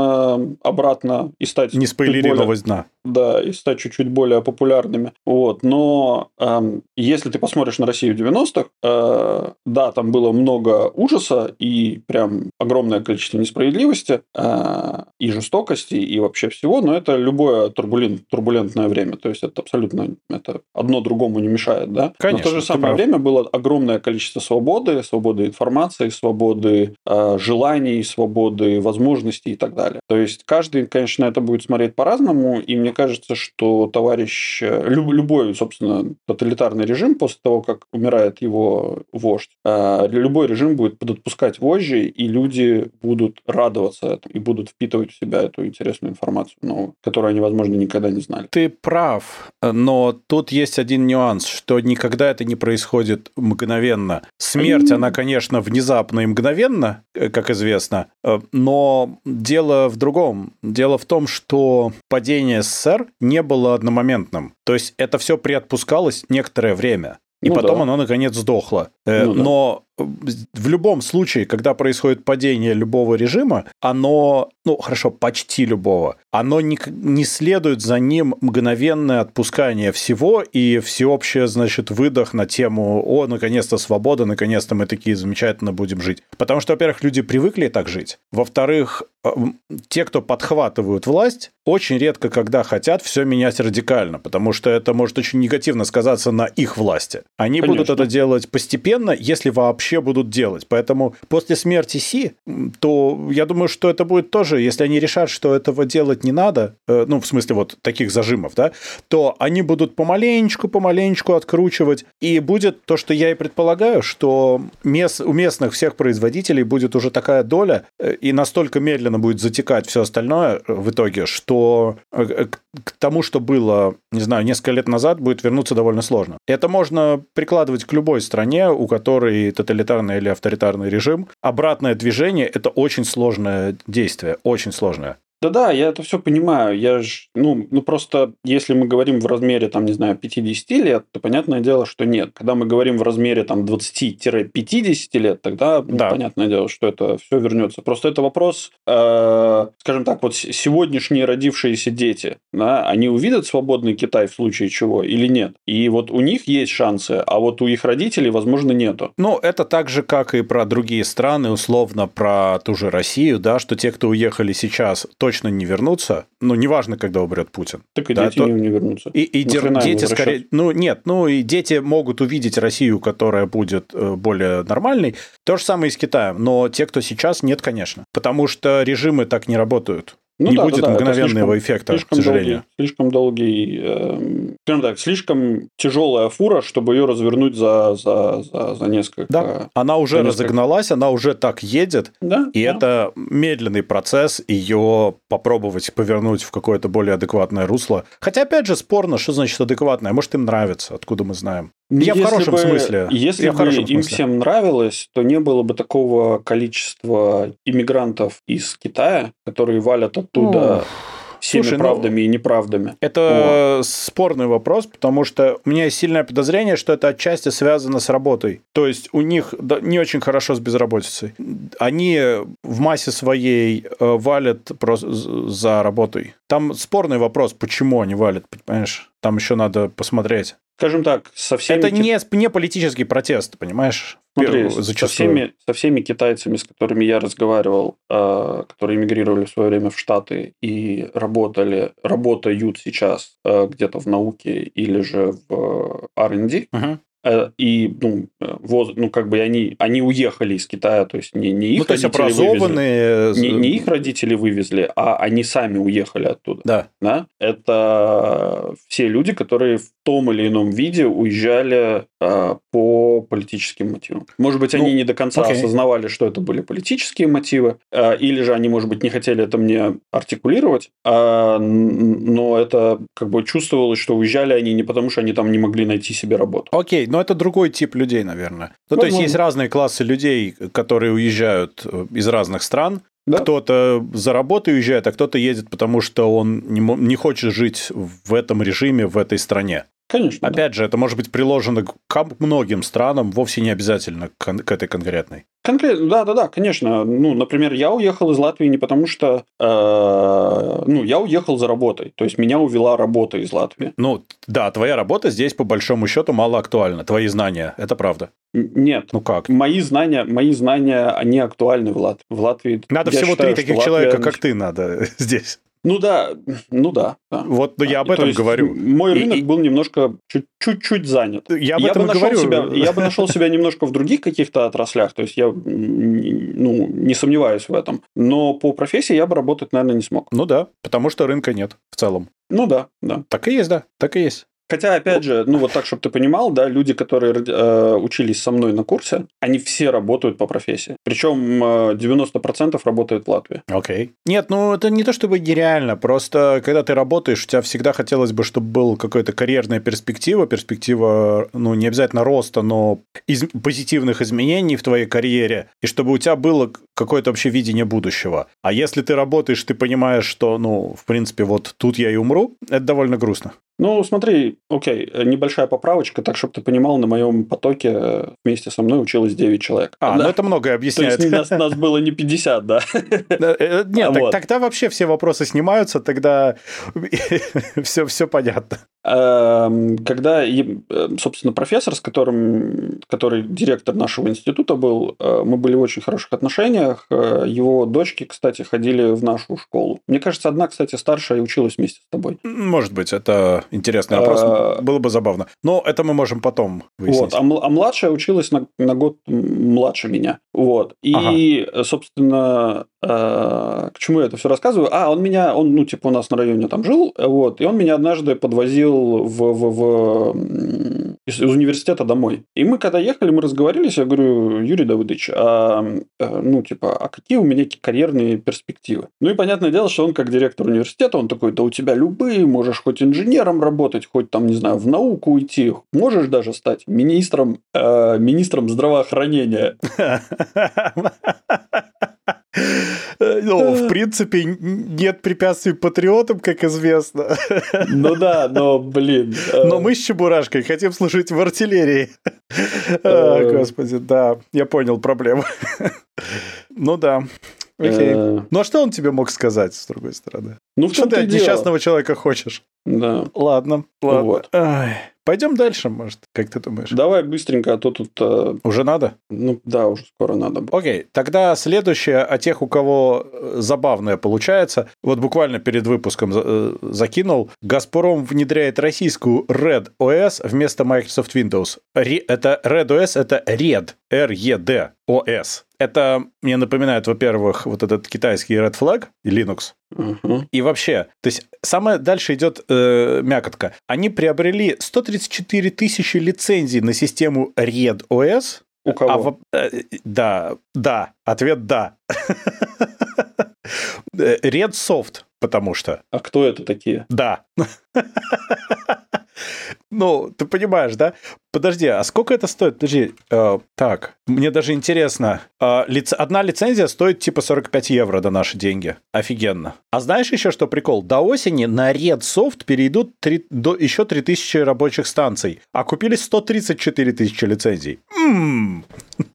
обратно и стать... Не спойлери новость дна. Да, и стать чуть-чуть более популярными. Вот. Но если ты посмотришь на Россию в девяностых, э, да, там было много ужаса и прям огромное количество несправедливости э, и жестокости, и вообще всего, но это любое турбулент, турбулентное время, то есть это абсолютно это одно другому не мешает, да? Конечно, но в то же самое время было огромное количество свободы, свободы информации, свободы э, желаний, свободы возможностей и так далее. То есть каждый, конечно, это будет смотреть по-разному, и мне кажется, что товарищ, люб, любой, собственно, тоталитарный режим после того, как умирает его вождь, любой режим будет подотпускать вожжи, и люди будут радоваться этому и будут впитывать в себя эту интересную информацию новую, которую они, возможно, никогда не знали. Ты прав, но тут есть один нюанс, что никогда это не происходит мгновенно. Смерть, она, конечно, внезапно и мгновенно, как известно, но дело в другом. Дело в том, что падение СССР не было одномоментным. То есть это все приотпускалось некоторое время. И ну потом да. оно, наконец, сдохло. Ну Но в любом случае, когда происходит падение любого режима, оно, ну, хорошо, почти любого, оно не, не следует за ним мгновенное отпускание всего и всеобщее, значит, выдох на тему «О, наконец-то свобода, наконец-то мы такие замечательно будем жить». Потому что, во-первых, люди привыкли так жить. Во-вторых, те, кто подхватывают власть, очень редко, когда хотят все менять радикально, потому что это может очень негативно сказаться на их власти. Они Конечно. будут это делать постепенно, если вообще будут делать. Поэтому после смерти Си, то я думаю, что это будет тоже, если они решат, что этого делать не надо, ну, в смысле вот таких зажимов, да, то они будут помаленечку-помаленечку откручивать, и будет то, что я и предполагаю, что мест, у местных всех производителей будет уже такая доля, и настолько медленно будет затекать все остальное в итоге, что к тому, что было, не знаю, несколько лет назад, будет вернуться довольно сложно. Это можно прикладывать к любой стране, у которой тоталитарный или авторитарный режим. Обратное движение – это очень сложное действие, очень сложное. Да-да, я это все понимаю. Я ж, ну, ну, просто, если мы говорим в размере, там, не знаю, пятьдесят лет, то понятное дело, что нет. Когда мы говорим в размере там двадцать-пятьдесят лет, тогда ну, да. понятное дело, что это все вернется. Просто это вопрос, э, скажем так, вот сегодняшние родившиеся дети, да, они увидят свободный Китай в случае чего или нет? И вот у них есть шансы, а вот у их родителей, возможно, нету. Ну, это так же, как и про другие страны, условно, про ту же Россию, да, что те, кто уехали сейчас, точно не вернутся, ну, неважно, когда умрет Путин. Так и да, дети то... не вернутся. И, и дети скорее... Ну, нет, ну, и дети могут увидеть Россию, которая будет более нормальной. То же самое и с Китаем. Но те, кто сейчас, нет, конечно. Потому что режимы так не работают. Ну, не да, будет да, да, мгновенного слишком, эффекта, слишком к сожалению. Долгий, слишком долгий, э, скажем так, слишком тяжелая фура, чтобы ее развернуть за, за, за, за несколько... Да, она уже несколько... разогналась, она уже так едет, да, и да. это медленный процесс ее попробовать повернуть в какое-то более адекватное русло. Хотя, опять же, спорно, что значит адекватное. Может, им нравится, откуда мы знаем. Я если в хорошем бы, смысле. Если Я бы хорошем им смысле. всем нравилось, то не было бы такого количества иммигрантов из Китая, которые валят оттуда Ух. всеми Слушай, правдами ну, и неправдами. Это вот. Спорный вопрос, потому что у меня есть сильное подозрение, что это отчасти связано с работой. То есть у них не очень хорошо с безработицей. Они в массе своей валят просто за работой. Там спорный вопрос, почему они валят, понимаешь? Там еще надо посмотреть. Скажем так, со всеми... Это не, не политический протест, понимаешь? Смотри, со всеми, со всеми китайцами, с которыми я разговаривал, э, которые эмигрировали в свое время в Штаты и работали, работают сейчас э, где-то в науке или же в ар энд ди, uh-huh. и ну, воз, ну как бы они, они уехали из Китая, то есть не, не их ну, то есть родители образованные... вывезли, не, не их родители вывезли, а они сами уехали оттуда. Да. Да? Это все люди, которые в том или ином виде уезжали э, по политическим мотивам. Может быть, они ну, не до конца окей. осознавали, что это были политические мотивы, э, или же они, может быть, не хотели это мне артикулировать, э, но это как бы чувствовалось, что уезжали они не потому, что они там не могли найти себе работу. Окей, но это другой тип людей, наверное. Ну, то есть, есть разные классы людей, которые уезжают из разных стран. Да. Кто-то за работой уезжает, а кто-то едет, потому что он не, не хочет жить в этом режиме, в этой стране. Конечно. Опять да. же, это может быть приложено к многим странам, вовсе не обязательно к, к этой конкретной. Конкретно, да, да, да, конечно. Ну, например, я уехал из Латвии не потому, что, э, ну, я уехал за работой, то есть меня увела работа из Латвии. Ну, да, твоя работа здесь по большому счету мало актуальна, твои знания, это правда. Нет. Ну как? Мои знания, мои знания, они актуальны в Латвии. В Латвии надо всего считаю, три таких человека, Латвия... как ты, надо здесь. Ну да, ну да. да. Вот ну, я об этом есть, говорю. Мой рынок и, был немножко чуть-чуть занят. Я об я этом бы говорю. Себя, я бы нашел себя немножко в других каких-то отраслях, то есть я ну, не сомневаюсь в этом. Но по профессии я бы работать, наверное, не смог. Ну да, потому что рынка нет в целом. Ну да, да. Так и есть, да, так и есть. Хотя, опять же, ну вот так, чтобы ты понимал, да, люди, которые э, учились со мной на курсе, они все работают по профессии. Причем э, девяносто процентов работают в Латвии. Окей. Okay. Нет, ну это не то чтобы нереально, просто когда ты работаешь, у тебя всегда хотелось бы, чтобы была какая-то карьерная перспектива, перспектива, ну не обязательно роста, но из- позитивных изменений в твоей карьере, и чтобы у тебя было какое-то вообще видение будущего. А если ты работаешь, ты понимаешь, что, ну, в принципе, вот тут я и умру, это довольно грустно. Ну, смотри, окей, небольшая поправочка, так, чтобы ты понимал, на моем потоке вместе со мной училось девять человек. А, да. Ну это многое объясняет. То есть нас, нас было не пятьдесят, да? Нет, вот. так, тогда вообще все вопросы снимаются, тогда все, все понятно. Когда, собственно, профессор, с которым, который директор нашего института был, мы были в очень хороших отношениях. Его дочки, кстати, ходили в нашу школу. Мне кажется, одна, кстати, старшая училась вместе с тобой. Может быть, это интересный вопрос. А... Было бы забавно. Но это мы можем потом выяснить. Вот. А, м- а младшая училась на, на год младше меня. Вот. И, ага. собственно, э- к чему я это все рассказываю? А, он меня, он, ну, типа, у нас на районе там жил, вот, и он меня однажды подвозил в, в, в... из университета домой. И мы, когда ехали, мы разговорились, я говорю, Юрий Давыдович, а, ну, типа, а какие у меня карьерные перспективы? Ну, и понятное дело, что он как директор университета, он такой, да у тебя любые, можешь хоть инженером работать, хоть там, не знаю, в науку уйти, можешь даже стать министром, э, министром здравоохранения. Ну, в принципе, нет препятствий патриотам, как известно. Ну да, но, блин. Но мы с Чебурашкой хотим служить в артиллерии. О, господи, да, я понял проблему. Ну да. Окей. Ну а что он тебе мог сказать, с другой стороны? Ну, что ты от несчастного человека хочешь? Да. Ладно, ладно. Пойдем дальше, может, как ты думаешь? Давай быстренько, а то тут... Э... Уже надо? Ну, да, уже скоро надо. Окей, тогда следующее о тех, у кого забавное получается. Вот буквально перед выпуском э, закинул. «Газпром» внедряет российскую Red о эс вместо Microsoft Windows. Ре, это Red о эс, это Red, эр-и-ди о эс. Это мне напоминает, во-первых, вот этот китайский Red Flag и Linux. Uh-huh. И вообще, то есть самое дальше идет э, мякотка. Они приобрели сто тридцать четыре тысячи лицензий на систему Red о эс. У кого? А, э, да, да, ответ да. Red Soft, потому что. А кто это такие? Да. Ну, ты понимаешь, да? Подожди, а сколько это стоит? Подожди, э, так, мне даже интересно. Э, лиц... Одна лицензия стоит типа сорок пять евро до наши деньги. Офигенно. А знаешь еще, что прикол? До осени на Red Soft перейдут три... до... еще три тысячи рабочих станций, а купили сто тридцать четыре тысячи лицензий. М-м-м.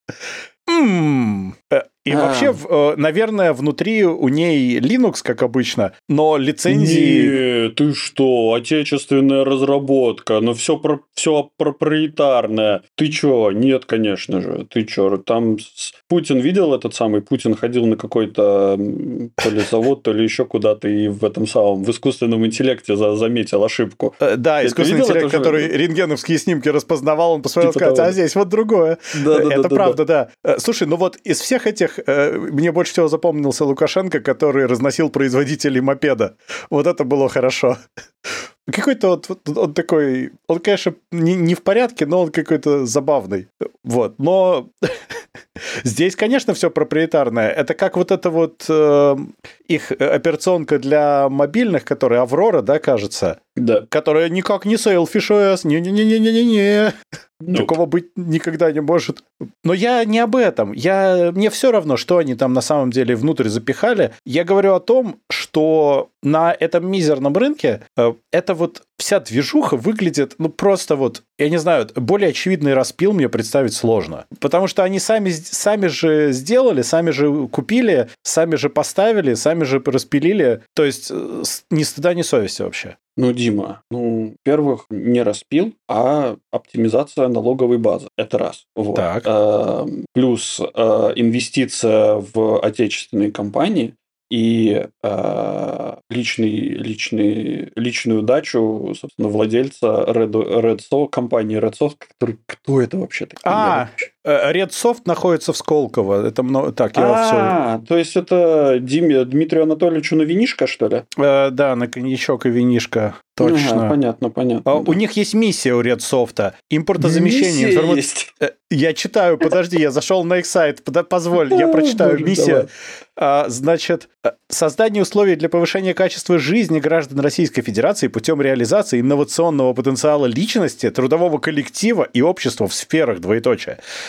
М-м-м. И а. вообще, наверное, внутри у ней Linux, как обычно, но лицензии... Не, ты что, отечественная разработка, но все, про... все проприетарное. Ты чё? Нет, конечно же. Ты чё? Там Путин видел этот самый? Путин ходил на какой-то то ли завод, то ли еще куда-то, и в этом самом, в искусственном интеллекте заметил ошибку. Да, искусственный интеллект, который рентгеновские снимки распознавал, он посмотрел и сказал, а здесь вот другое. Это правда, да. Слушай, ну вот из всех этих мне больше всего запомнился Лукашенко, который разносил производителей мопеда. Вот это было хорошо. Какой-то вот, вот он такой... Он, конечно, не, не в порядке, но он какой-то забавный. Вот. Но здесь, конечно, все проприетарное. Это как вот эта вот э, их операционка для мобильных, которая Аврора, да, кажется? Да. Которая никак не Sailfish о эс. Не-не-не-не-не-не. Ну. Такого быть никогда не может. Но я не об этом. Я... Мне все равно, что они там на самом деле внутрь запихали. Я говорю о том, что на этом мизерном рынке э, это вот вся движуха выглядит, ну, просто вот, я не знаю, более очевидный распил мне представить сложно. Потому что они сами, сами же сделали, сами же купили, сами же поставили, сами же распилили. То есть ни стыда, ни совести вообще. Ну, Дима, ну, во-первых, не распил, а оптимизация налоговой базы. Это раз. Вот. Так. А, плюс а, инвестиция в отечественные компании и а, личный, личный, личную дачу, собственно, владельца Red, Red Soft, компании Red Soft, который, кто это вообще такие? А, Red Soft находится в Сколково. Это много... Так, я а, все... то есть это Диме, Дмитрию Анатольевичу на винишко, что ли? Э, да, на коньячок и винишко. Точно. Ага, понятно, понятно. А, да. У них есть миссия у Red Soft. Импортозамещение. Информа... есть. Я читаю, подожди, я зашел на их сайт. Позволь, я прочитаю. Миссия. Значит, создание условий для повышения качества жизни граждан Российской Федерации путем реализации инновационного потенциала личности, трудового коллектива и общества в сферах, двоеточие.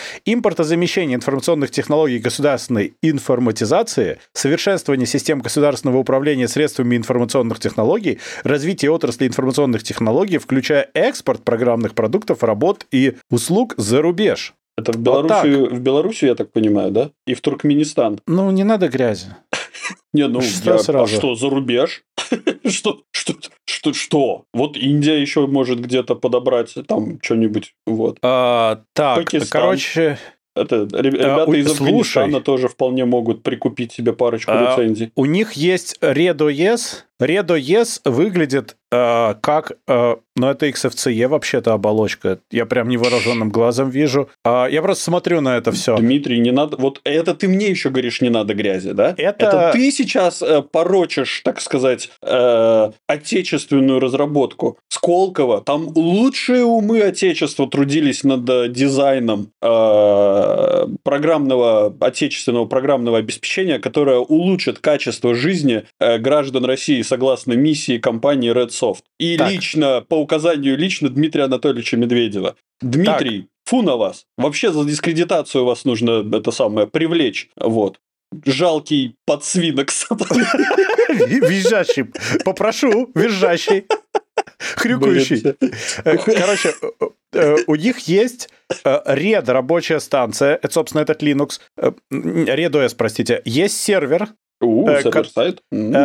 импортозамещение информационных технологий государственной информатизации, совершенствование систем государственного управления средствами информационных технологий, развитие отрасли информационных технологий, включая экспорт программных продуктов, работ и услуг за рубеж. Это в Белоруссию, вот в Белоруссию, я так понимаю, да? И в Туркменистан. Ну, не надо грязи. Не, ну, я, а что, за рубеж? Что, что, что, что? Вот Индия еще может где-то подобрать там что-нибудь, вот. А, так, Пакистан. Короче... Это, ребята а, из Афганистана слушай, тоже вполне могут прикупить себе парочку а, лицензий. У них есть Redo.es. Redo.es выглядит э, как... Э, ну, это икс эф си и вообще-то оболочка. Я прям невооруженным глазом вижу. А, я просто смотрю на это все. Дмитрий, не надо... Вот это ты мне еще говоришь, не надо грязи, да? Это, это ты сейчас э, порочишь, так сказать, э, отечественную разработку. Сколково. Там лучшие умы отечества трудились над э, дизайном э, программного, отечественного программного обеспечения, которое улучшит качество жизни э, граждан России согласно миссии компании Redsoft. И так. лично, по указанию лично Дмитрия Анатольевича Медведева. Дмитрий, так. фу на вас. Вообще за дискредитацию вас нужно это самое привлечь. Вот. Жалкий подсвинок. Визжащий. Попрошу, визжащий. Хрюкающий. Короче, у них есть Red, рабочая станция. Это, собственно, этот Linux. Redo.es, простите. Есть сервер. У, сервер-сайт.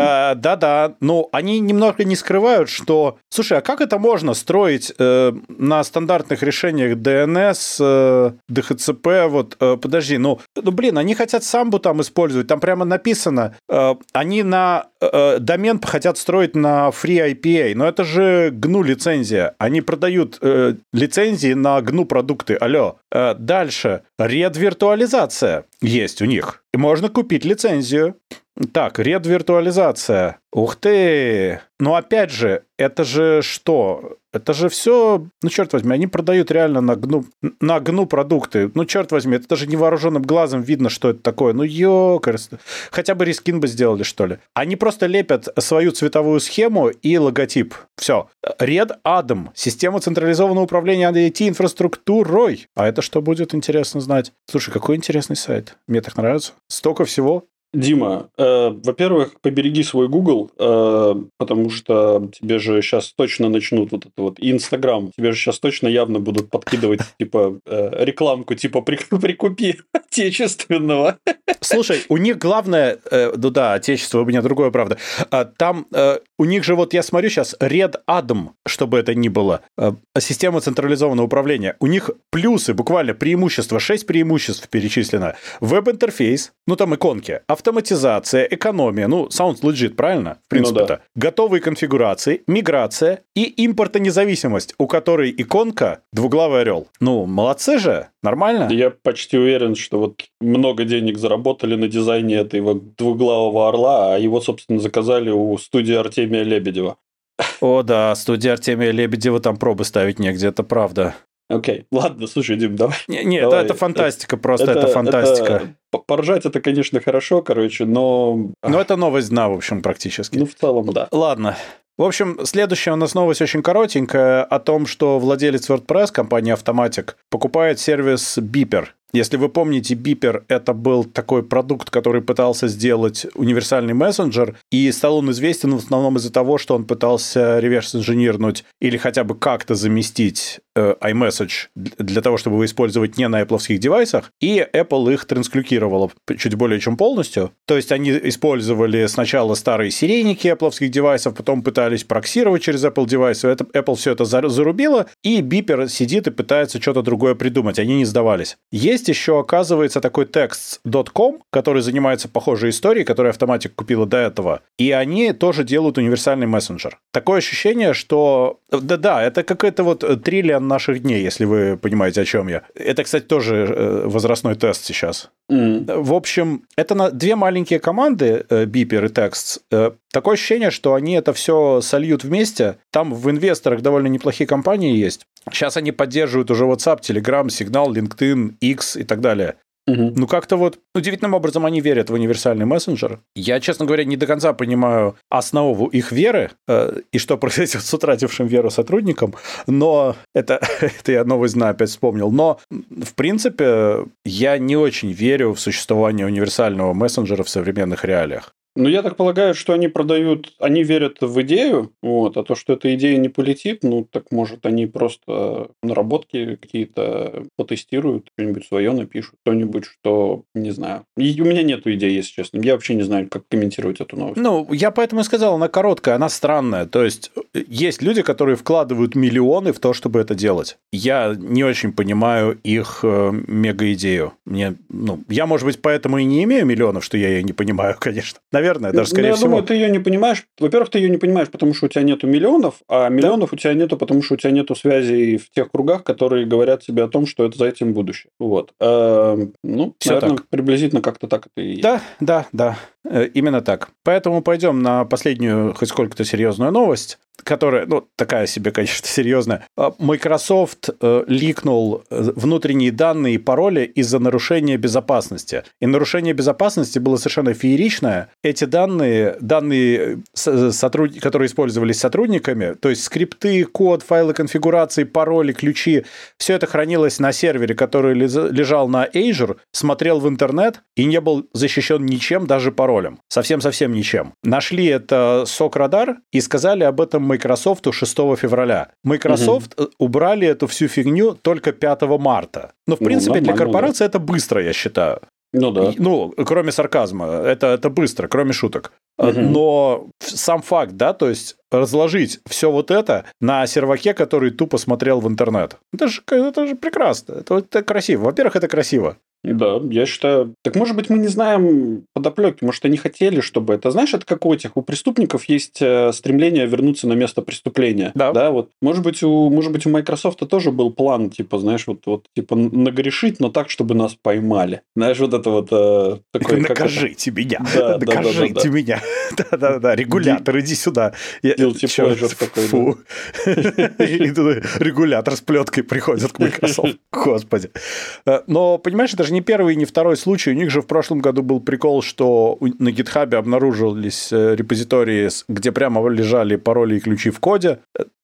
Да-да, но они немного не скрывают, что... Слушай, а как это можно строить э, на стандартных решениях ди эн эс, э, ди эйч си пи? Вот, э, подожди, ну, ну, блин, они хотят самбу там использовать, там прямо написано, э, они на э, домен хотят строить на Free ай пи эй, но это же джи эн ю-лицензия. Они продают э, лицензии на джи эн ю-продукты, алло. Э, дальше, red-виртуализация есть у них. И можно купить лицензию. Так, red-виртуализация. Ух ты! Но опять же, это же что? Это же все, ну, черт возьми, они продают реально на джи эн ю, на джи эн ю продукты. Ну, черт возьми, это даже невооруженным глазом видно, что это такое. Ну, ёкарс. Хотя бы рескин бы сделали, что ли. Они просто лепят свою цветовую схему и логотип. Все. Red-Adam. Система централизованного управления ай ти-инфраструктурой. А это что будет, интересно знать? Слушай, какой интересный сайт. Мне так нравится. Столько всего. Дима, э, во-первых, побереги свой Google, э, потому что тебе же сейчас точно начнут вот это вот, и Инстаграм, тебе же сейчас точно явно будут подкидывать, типа, э, рекламку, типа, прикупи отечественного. Слушай, у них главное, э, ну да, отечество, у меня другое, правда, там э, у них же, вот я смотрю сейчас, Red-Adam, чтобы это ни было, э, система централизованного управления, у них плюсы, буквально преимущества, шесть преимуществ перечислено. Веб-интерфейс, ну там иконки, автоматизация, экономия, ну, sounds legit, правильно? В принципе, ну, да. Готовые конфигурации, миграция и импортонезависимость, у которой иконка двуглавый орел. Ну, молодцы же, нормально? Я почти уверен, что вот много денег заработали на дизайне этого двуглавого орла, а его, собственно, заказали у студии Артемия Лебедева. О, да, студия Артемия Лебедева, там пробы ставить негде, это правда. Окей, okay. Ладно, слушай, Дим, давай. Не, не давай. Это, это фантастика, просто это, это фантастика. Это, поржать это, конечно, хорошо, короче, но... Но это новость дна, в общем, практически. Ну, в целом, да. Ладно. В общем, следующая у нас новость очень коротенькая о том, что владелец WordPress, компания Automatic, покупает сервис Beeper. Если вы помните, Beeper — это был такой продукт, который пытался сделать универсальный мессенджер, и стал он известен в основном из-за того, что он пытался реверс-инженернуть или хотя бы как-то заместить э, iMessage для того, чтобы его использовать не на Apple-овских девайсах, и Apple их трансклюкировала чуть более чем полностью. То есть они использовали сначала старые серийники Apple-овских девайсов, потом пытались проксировать через Apple девайсы, это, Apple все это зарубила, и Beeper сидит и пытается что-то другое придумать, они не сдавались. Есть еще, оказывается, такой Texts точка ком, который занимается похожей историей, которую Automatic купила до этого, и они тоже делают универсальный мессенджер. Такое ощущение, что... Да-да, это какой-то вот триллион наших дней, если вы понимаете, о чем я. Это, кстати, тоже возрастной тест сейчас. Mm. В общем, это на две маленькие команды, Beeper и Texts. Такое ощущение, что они это все сольют вместе. Там в инвесторах довольно неплохие компании есть. Сейчас они поддерживают уже WhatsApp, Telegram, Signal, LinkedIn, X и так далее. Угу. Ну, как-то вот удивительным образом они верят в универсальный мессенджер. Я, честно говоря, не до конца понимаю основу их веры э, и что происходит с утратившим веру сотрудникам, но это, это я новость знаю, опять вспомнил. Но, в принципе, я не очень верю в существование универсального мессенджера в современных реалиях. Ну, я так полагаю, что они продают, они верят в идею, вот, а то, что эта идея не полетит, ну, так может, они просто наработки какие-то потестируют, что-нибудь свое напишут, что-нибудь, что, не знаю. И у меня нету идей, если честно. Я вообще не знаю, как комментировать эту новость. Ну, я поэтому и сказал, она короткая, она странная. То есть, есть люди, которые вкладывают миллионы в то, чтобы это делать. Я не очень понимаю их э, мега-идею. Мне, ну, я, может быть, поэтому и не имею миллионов, что я ее не понимаю, конечно. Наверное, даже скорее ну, я всего. думаю, ты ее не понимаешь. Во-первых, ты ее не понимаешь, потому что у тебя нету миллионов, а миллионов да? у тебя нету, потому что у тебя нету связей в тех кругах, которые говорят тебе о том, что это за этим будущее. Вот. А, ну, Всё наверное, так. Приблизительно как-то так это и есть. Да, да, да. Именно так. Поэтому пойдем на последнюю, хоть сколько-то серьезную новость, которая, ну, такая себе, конечно, серьезная. Microsoft э, ликнул внутренние данные и пароли из-за нарушения безопасности. И нарушение безопасности было совершенно фееричное. Эти данные, данные, сотруд... которые использовались сотрудниками, то есть скрипты, код, файлы конфигурации, пароли, ключи, все это хранилось на сервере, который лежал на Azure, смотрел в интернет и не был защищен ничем, даже паролем. Совсем-совсем ничем. Нашли это сок-радар и сказали об этом Microsoft шестого февраля. Microsoft угу. убрали эту всю фигню только пятого марта. Но, в ну, принципе, для корпорации да. это быстро, я считаю. Ну да. Ну, кроме сарказма. Это, это быстро, кроме шуток. Угу. Но сам факт, да, то есть разложить все вот это на серваке, который тупо смотрел в интернет. Это же, это же прекрасно. Это, это красиво. Во-первых, это красиво. Да, я считаю... Так, может быть, мы не знаем подоплеки, может, они хотели, чтобы это... Знаешь, это как у этих, у преступников есть стремление вернуться на место преступления. Да. Да, вот. Может быть, у, может быть, у Microsoft тоже был план, типа, знаешь, вот, вот типа, нагрешить, но так, чтобы нас поймали. Знаешь, вот это вот... Э, такой, Накажите это... меня. Да, Накажите да, да, да, меня. Да-да-да, регулятор, иди сюда. Guilty pleasure такой. Фу. Регулятор с плеткой приходит к Microsoft. Господи. Но, понимаешь, это же не первый и не второй случай. У них же в прошлом году был прикол, что на GitHub обнаружились репозитории, где прямо лежали пароли и ключи в коде.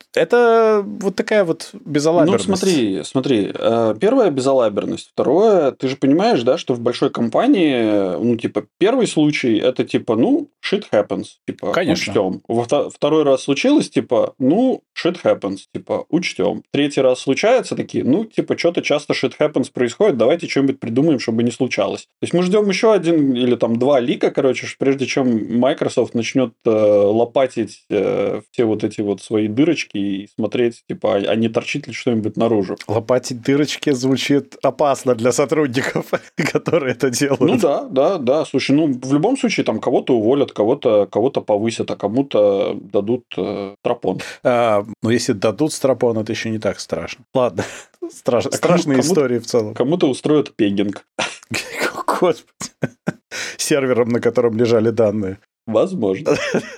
Это вот такая вот безалаберность. Ну, смотри, смотри. Первая безалаберность. Второе, ты же понимаешь, да, что в большой компании, ну, типа, первый случай, это типа, ну, shit happens. Типа, конечно. Учтем. Второй раз случилось, типа, ну, shit happens. Типа, учтем. Третий раз случается, такие, ну, типа, что-то часто shit happens происходит, давайте что-нибудь придумаем, чтобы не случалось. То есть мы ждем еще один или там два лика, короче, прежде чем Microsoft начнет э, лопатить э, все вот эти вот свои дырочки и смотреть, типа, а не торчит ли что-нибудь наружу. Лопатить дырочки звучит опасно для сотрудников, которые это делают. Ну да, да, да. Слушай, ну в любом случае там кого-то уволят, кого-то кого-то повысят, а кому-то дадут э, стропон. А, ну если дадут стропон, это еще не так страшно. Ладно, Страш... а страшные кому, истории в целом. Кому-то устроят пеггинг. Господи. Сервером, на котором лежали данные. Возможно.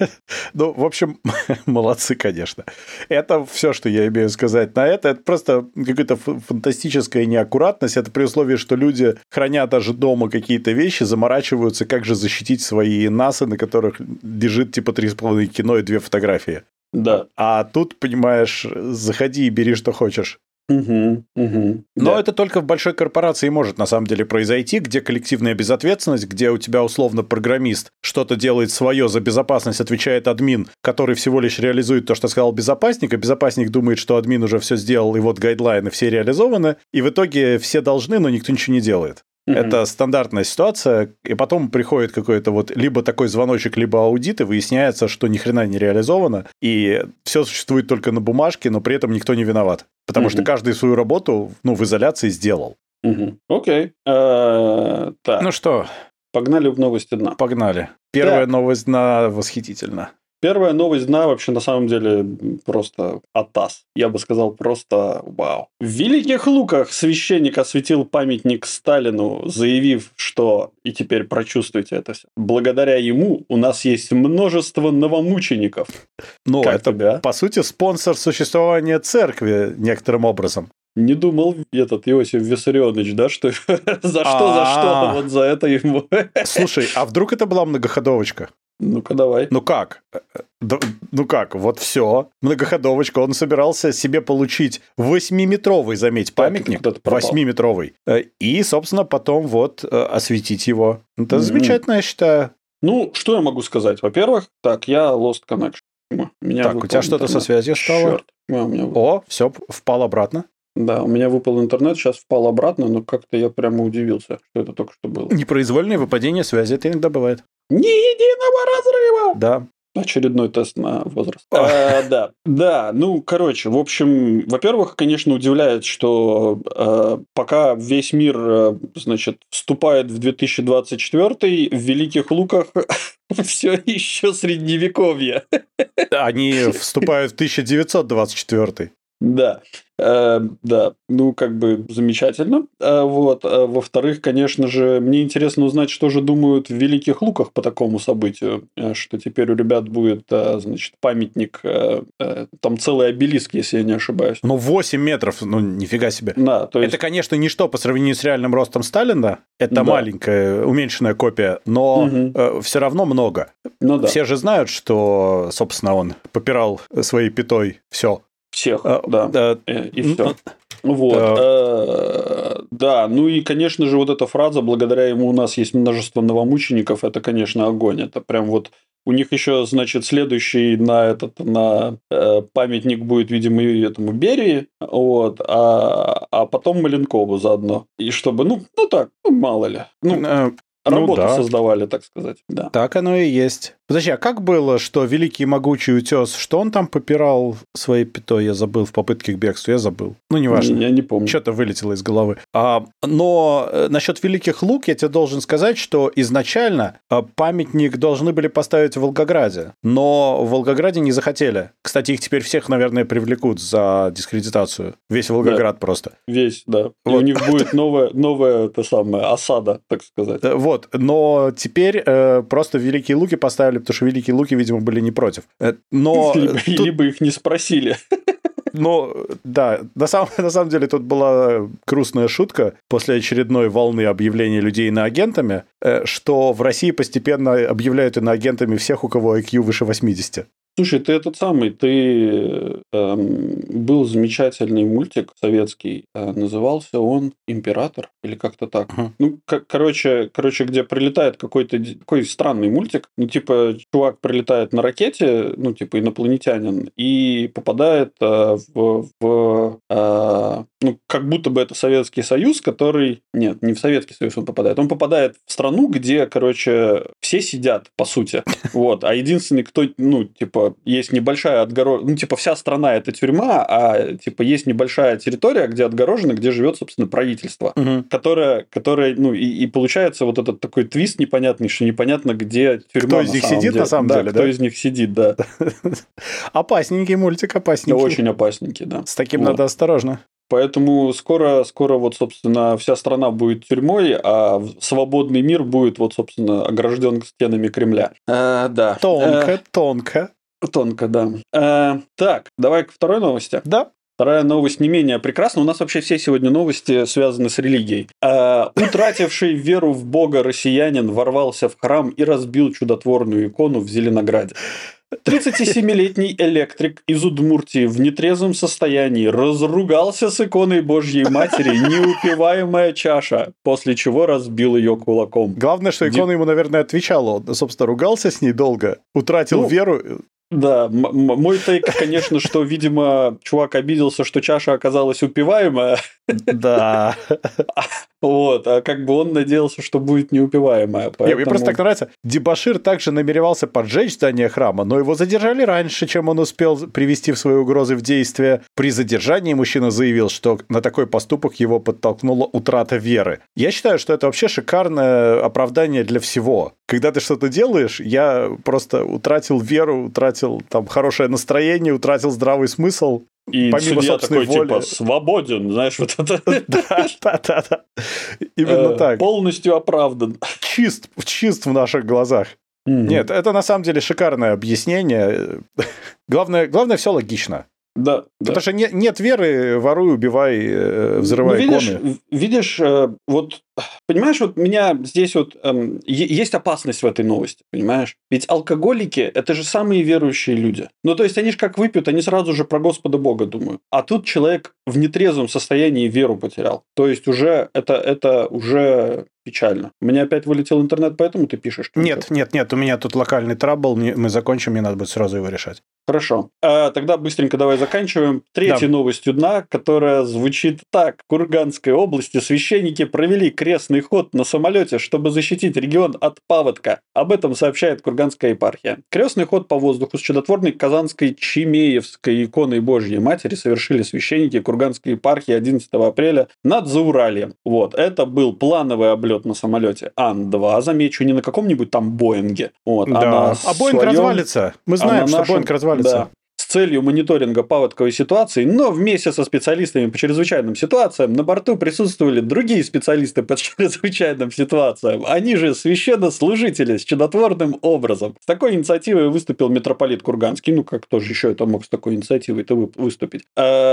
Ну, в общем, молодцы, конечно. Это все, что я имею сказать на это. Это просто какая-то фантастическая неаккуратность. Это при условии, что люди, храня даже дома какие-то вещи, заморачиваются, как же защитить свои насы, на которых лежит типа три с половиной кино и две фотографии. Да. А тут, понимаешь, заходи и бери, что хочешь. Угу, угу, Но да. это только в большой корпорации может на самом деле произойти, где коллективная безответственность, где у тебя условно программист что-то делает свое, за безопасность отвечает админ, который всего лишь реализует то, что сказал безопасник, а безопасник думает, что админ уже все сделал, и вот гайдлайны все реализованы, и в итоге все должны, но никто ничего не делает. Mm-hmm. Это стандартная ситуация, и потом приходит какой-то вот либо такой звоночек, либо аудит, и выясняется, что ни хрена не реализовано, и все существует только на бумажке, но при этом никто не виноват. Потому mm-hmm. что каждый свою работу, ну, в изоляции сделал. Mm-hmm. Окей. Okay. Так. Ну что? Погнали в новости дна. Погнали. Первая да. новость дна восхитительна. Первая новость дна вообще на самом деле просто атас. Я бы сказал просто вау. В Великих Луках священник осветил памятник Сталину, заявив, что, и теперь прочувствуйте это все, благодаря ему у нас есть множество новомучеников. Ну, как это, тебя? По сути, спонсор существования церкви некоторым образом. Не думал этот Иосиф Виссарионович, да, что за что, за что, вот за это ему. Слушай, а вдруг это была многоходовочка? Ну-ка, давай. Ну как? Ну как, вот все. Многоходовочка. Он собирался себе получить восьмиметровый, заметь, памятник. Восьмиметровый. И, собственно, потом вот осветить его. Это mm-hmm. замечательно, я считаю. Ну, что я могу сказать? Во-первых, так, я Lost Connection. Меня так, у тебя что-то со связью стало? Черт. А, у меня... О, все, впал обратно. Да, у меня выпал интернет, сейчас впал обратно, но как-то я прямо удивился, что это только что было. Непроизвольное выпадение связи, это иногда бывает. Ни единого разрыва! Да. Очередной тест на возраст. а, да, да, ну, короче, в общем, во-первых, конечно, удивляет, что э, пока весь мир, э, значит, вступает в две тысячи двадцать четвёртый, в Великих Луках все еще средневековье. Они вступают в тысяча девятьсот двадцать четвёртый. Да, э, да, ну, как бы замечательно. Э, вот. А, во-вторых, конечно же, мне интересно узнать, что же думают в Великих Луках по такому событию, что теперь у ребят будет, значит, памятник, там целый обелиск, если я не ошибаюсь. Ну, восемь метров, ну, нифига себе. Да, то есть... Это, конечно, ничто по сравнению с реальным ростом Сталина, это да. маленькая, уменьшенная копия, но угу. все равно много. Ну, да. Все же знают, что, собственно, он попирал своей пятой все. Всех, а, да, да, и все. Вот, да. да, ну и, конечно же, вот эта фраза, благодаря ему у нас есть множество новомучеников, это, конечно, огонь, это прям вот у них еще, значит, следующий на этот на э, памятник будет, видимо, и этому Берии, вот, а, а потом Маленкову заодно, и чтобы, ну, ну так, ну мало ли, ну. Работу ну, да. создавали, так сказать. Да. Так оно и есть. Подожди, а как было, что великий могучий утес, что он там попирал своей пятой, я забыл, в попытке к бегству, я забыл. Ну, неважно. Я не помню. Что-то вылетело из головы. А, но насчет Великих Лук я тебе должен сказать, что изначально памятник должны были поставить в Волгограде, но в Волгограде не захотели. Кстати, их теперь всех, наверное, привлекут за дискредитацию. Весь Волгоград да. просто. Весь, да. Вот. И у них будет новая, новая та самая осада, так сказать. Вот, но теперь э, просто Великие Луки поставили, потому что Великие Луки, видимо, были не против. Но либо, тут... либо их не спросили. Ну, да, на самом, на самом деле тут была грустная шутка после очередной волны объявления людей иноагентами, э, что в России постепенно объявляют иноагентами всех, у кого ай кью выше восьмидесяти. Слушай, ты этот самый, ты эм, был замечательный мультик советский, э, назывался он «Император» или как-то так. Uh-huh. Ну, к- короче, короче, где прилетает какой-то такой странный мультик, ну, типа, чувак прилетает на ракете, ну, типа, инопланетянин, и попадает э, в, в э, ну, как будто бы это Советский Союз, который... Нет, не в Советский Союз он попадает, он попадает в страну, где, короче, все сидят, по сути, вот, а единственный, кто, ну, типа, есть небольшая отгороженная, ну, типа, вся страна – это тюрьма, а, типа, есть небольшая территория, где отгорожена, где живет, собственно, правительство, угу. которое, которое, ну, и, и получается вот этот такой твист непонятный, что непонятно, где тюрьма. Кто из них сидит, деле. на самом да, деле, кто да? из них сидит, да. Опасненький мультик, опасненький. Да, очень опасненький, да. С таким вот. Надо осторожно. Поэтому скоро, скоро вот, собственно, вся страна будет тюрьмой, а свободный мир будет, вот, собственно, огражден стенами Кремля. А, да. Тонко, а, тонко. Тонко, да. А, так, давай к второй новости. Да. Вторая новость не менее прекрасна. У нас вообще все сегодня новости связаны с религией. А, утративший веру в Бога россиянин ворвался в храм и разбил чудотворную икону в Зеленограде. тридцатисемилетний электрик из Удмуртии в нетрезвом состоянии разругался с иконой Божьей Матери «Неупиваемая чаша», после чего разбил ее кулаком. Главное, что икона Ди... ему, наверное, отвечала. Он, собственно, ругался с ней долго, утратил ну, веру. Да, м- мой тейк, конечно, что, видимо, чувак обиделся, что чаша оказалась упиваемая. Да. Вот, а как бы он надеялся, что будет неупиваемая. Поэтому... Не, мне просто так нравится. Дебашир также намеревался поджечь здание храма, но его задержали раньше, чем он успел привести в свои угрозы в действие. При задержании мужчина заявил, что на такой поступок его подтолкнула утрата веры. Я считаю, что это вообще шикарное оправдание для всего. Когда ты что-то делаешь, я просто утратил веру, утратил там хорошее настроение, утратил здравый смысл. И помимо судья такой, воли. Типа, свободен, знаешь, вот это. Да, да, да, да. Именно так. Полностью оправдан. Чист, чист в наших глазах. Нет, это на самом деле шикарное объяснение. Главное, главное, все логично. Да. Потому да. что не, нет веры, воруй, убивай, взрывай ну, видишь, иконы. Видишь, вот, понимаешь, вот меня здесь вот эм, есть опасность в этой новости, понимаешь? Ведь алкоголики – это же самые верующие люди. Ну, то есть, они же как выпьют, они сразу же про Господа Бога думают. А тут человек в нетрезвом состоянии веру потерял. То есть, уже это, это уже... печально. У меня опять вылетел интернет, поэтому ты пишешь? Нет, нет, нет, у меня тут локальный трабл, мы закончим, мне надо будет сразу его решать. Хорошо. А, тогда быстренько давай заканчиваем. Третьей да. новостью дна, которая звучит так. В Курганской области священники провели крестный ход на самолете, чтобы защитить регион от паводка. Об этом сообщает Курганская епархия. Крестный ход по воздуху с чудотворной казанской Чимеевской иконой Божьей Матери совершили священники Курганской епархии одиннадцатого апреля над Зауральем. Вот. Это был плановый облет на самолете Ан два, замечу, не на каком-нибудь там Боинге. Вот, да. а, а Боинг своем... развалится. Мы знаем, а что нашем... Боинг развалится. Да. С целью мониторинга паводковой ситуации, но вместе со специалистами по чрезвычайным ситуациям на борту присутствовали другие специалисты по чрезвычайным ситуациям. Они же священнослужители с чудотворным образом. С такой инициативой выступил митрополит Курганский. Ну, как тоже еще это мог с такой инициативой-то выступить.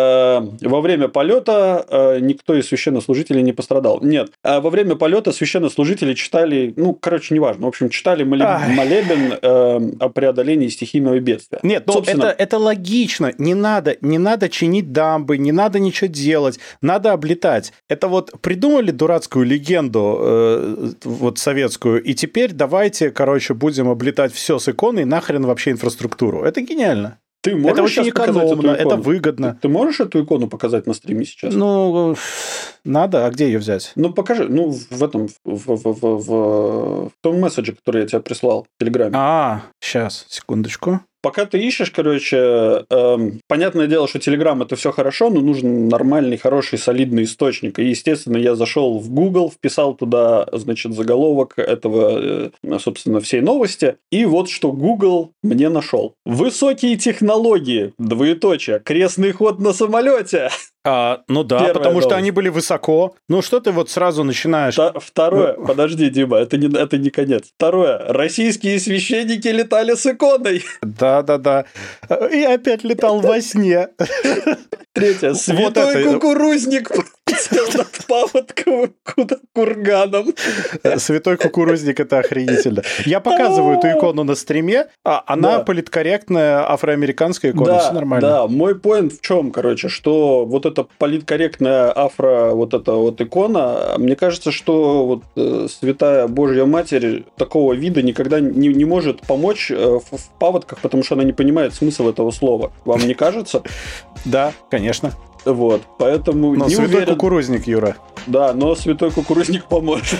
Во время полета никто из священнослужителей не пострадал. Нет. Во время полета священнослужители читали, ну, короче, неважно. В общем, читали молебен о преодолении стихийного бедствия. Нет, ну, Собственно... это, это логично. Не надо, не надо чинить дамбы, не надо ничего делать. Надо облетать. Это вот придумали дурацкую легенду э, вот советскую, и теперь давайте, короче, будем облетать все с иконой, нахрен вообще инфраструктуру. Это гениально. Ты можешь это очень экономно, это выгодно. Ты, ты можешь эту икону показать на стриме сейчас? Ну, надо. А где ее взять? Ну, покажи. Ну, в этом, в, в, в, в, в том месседже, который я тебе прислал в Телеграме. А, сейчас, секундочку. Пока ты ищешь, короче, эм, понятное дело, что Telegram это все хорошо, но нужен нормальный, хороший, солидный источник. И, естественно, я зашел в Google, вписал туда, значит, заголовок этого, э, собственно, всей новости. И вот что Google мне нашел. Высокие технологии, двоеточие, крестный ход на самолете. А, ну да, Первая потому новость. Что они были высоко. Ну что ты вот сразу начинаешь... Та- второе, ну... подожди, Дима, это не, это не конец. Второе, российские священники летали с иконой. Да-да-да. И опять летал во сне. Третье, святой вот кукурузник над паводковым курганом. Святой кукурузник, это охренительно. Я показываю эту икону на стриме, а она да. политкорректная афроамериканская икона, да, все нормально. Да, мой поинт в чем, короче, что вот эта политкорректная афро, вот эта вот икона, мне кажется, что вот э, Святая Божья Матерь такого вида никогда не, не может помочь э, в, в паводках, потому что она не понимает смысл этого слова. Вам не кажется? Да, конечно. Вот, поэтому но не святой уверен... кукурузник, Юра. Да, но святой кукурузник поможет.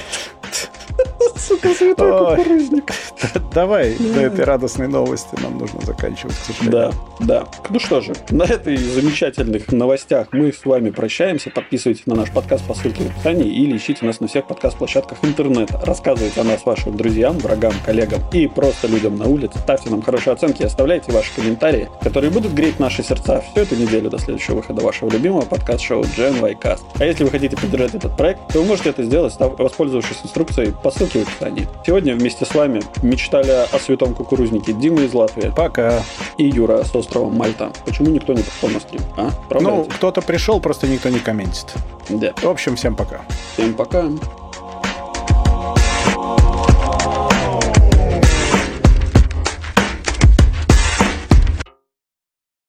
Сука, святой кукурузник. Давай до этой радостной новости нам нужно заканчивать, к сожалению. Да, да. Ну что же, на этой замечательных новостях мы с вами прощаемся. Подписывайтесь на наш подкаст по ссылке в описании или ищите нас на всех подкаст-площадках интернета. Рассказывайте о нас вашим друзьям, врагам, коллегам и просто людям на улице. Ставьте нам хорошие оценки и оставляйте ваши комментарии, которые будут греть наши сердца всю эту неделю до следующего выхода вашего любимого подкаст-шоу джи эн вай Cast. А если вы хотите поддержать этот проект, то вы можете это сделать, воспользовавшись инструкцией по ссылке в описании. Сегодня вместе с вами мечтали о святом кукурузнике Дима из Латвии. Пока. И Юра с острова Мальта. Почему никто не пришел на стрим? А? Ну, кто-то пришел, просто никто не комментит. Да. В общем, всем пока. Всем пока.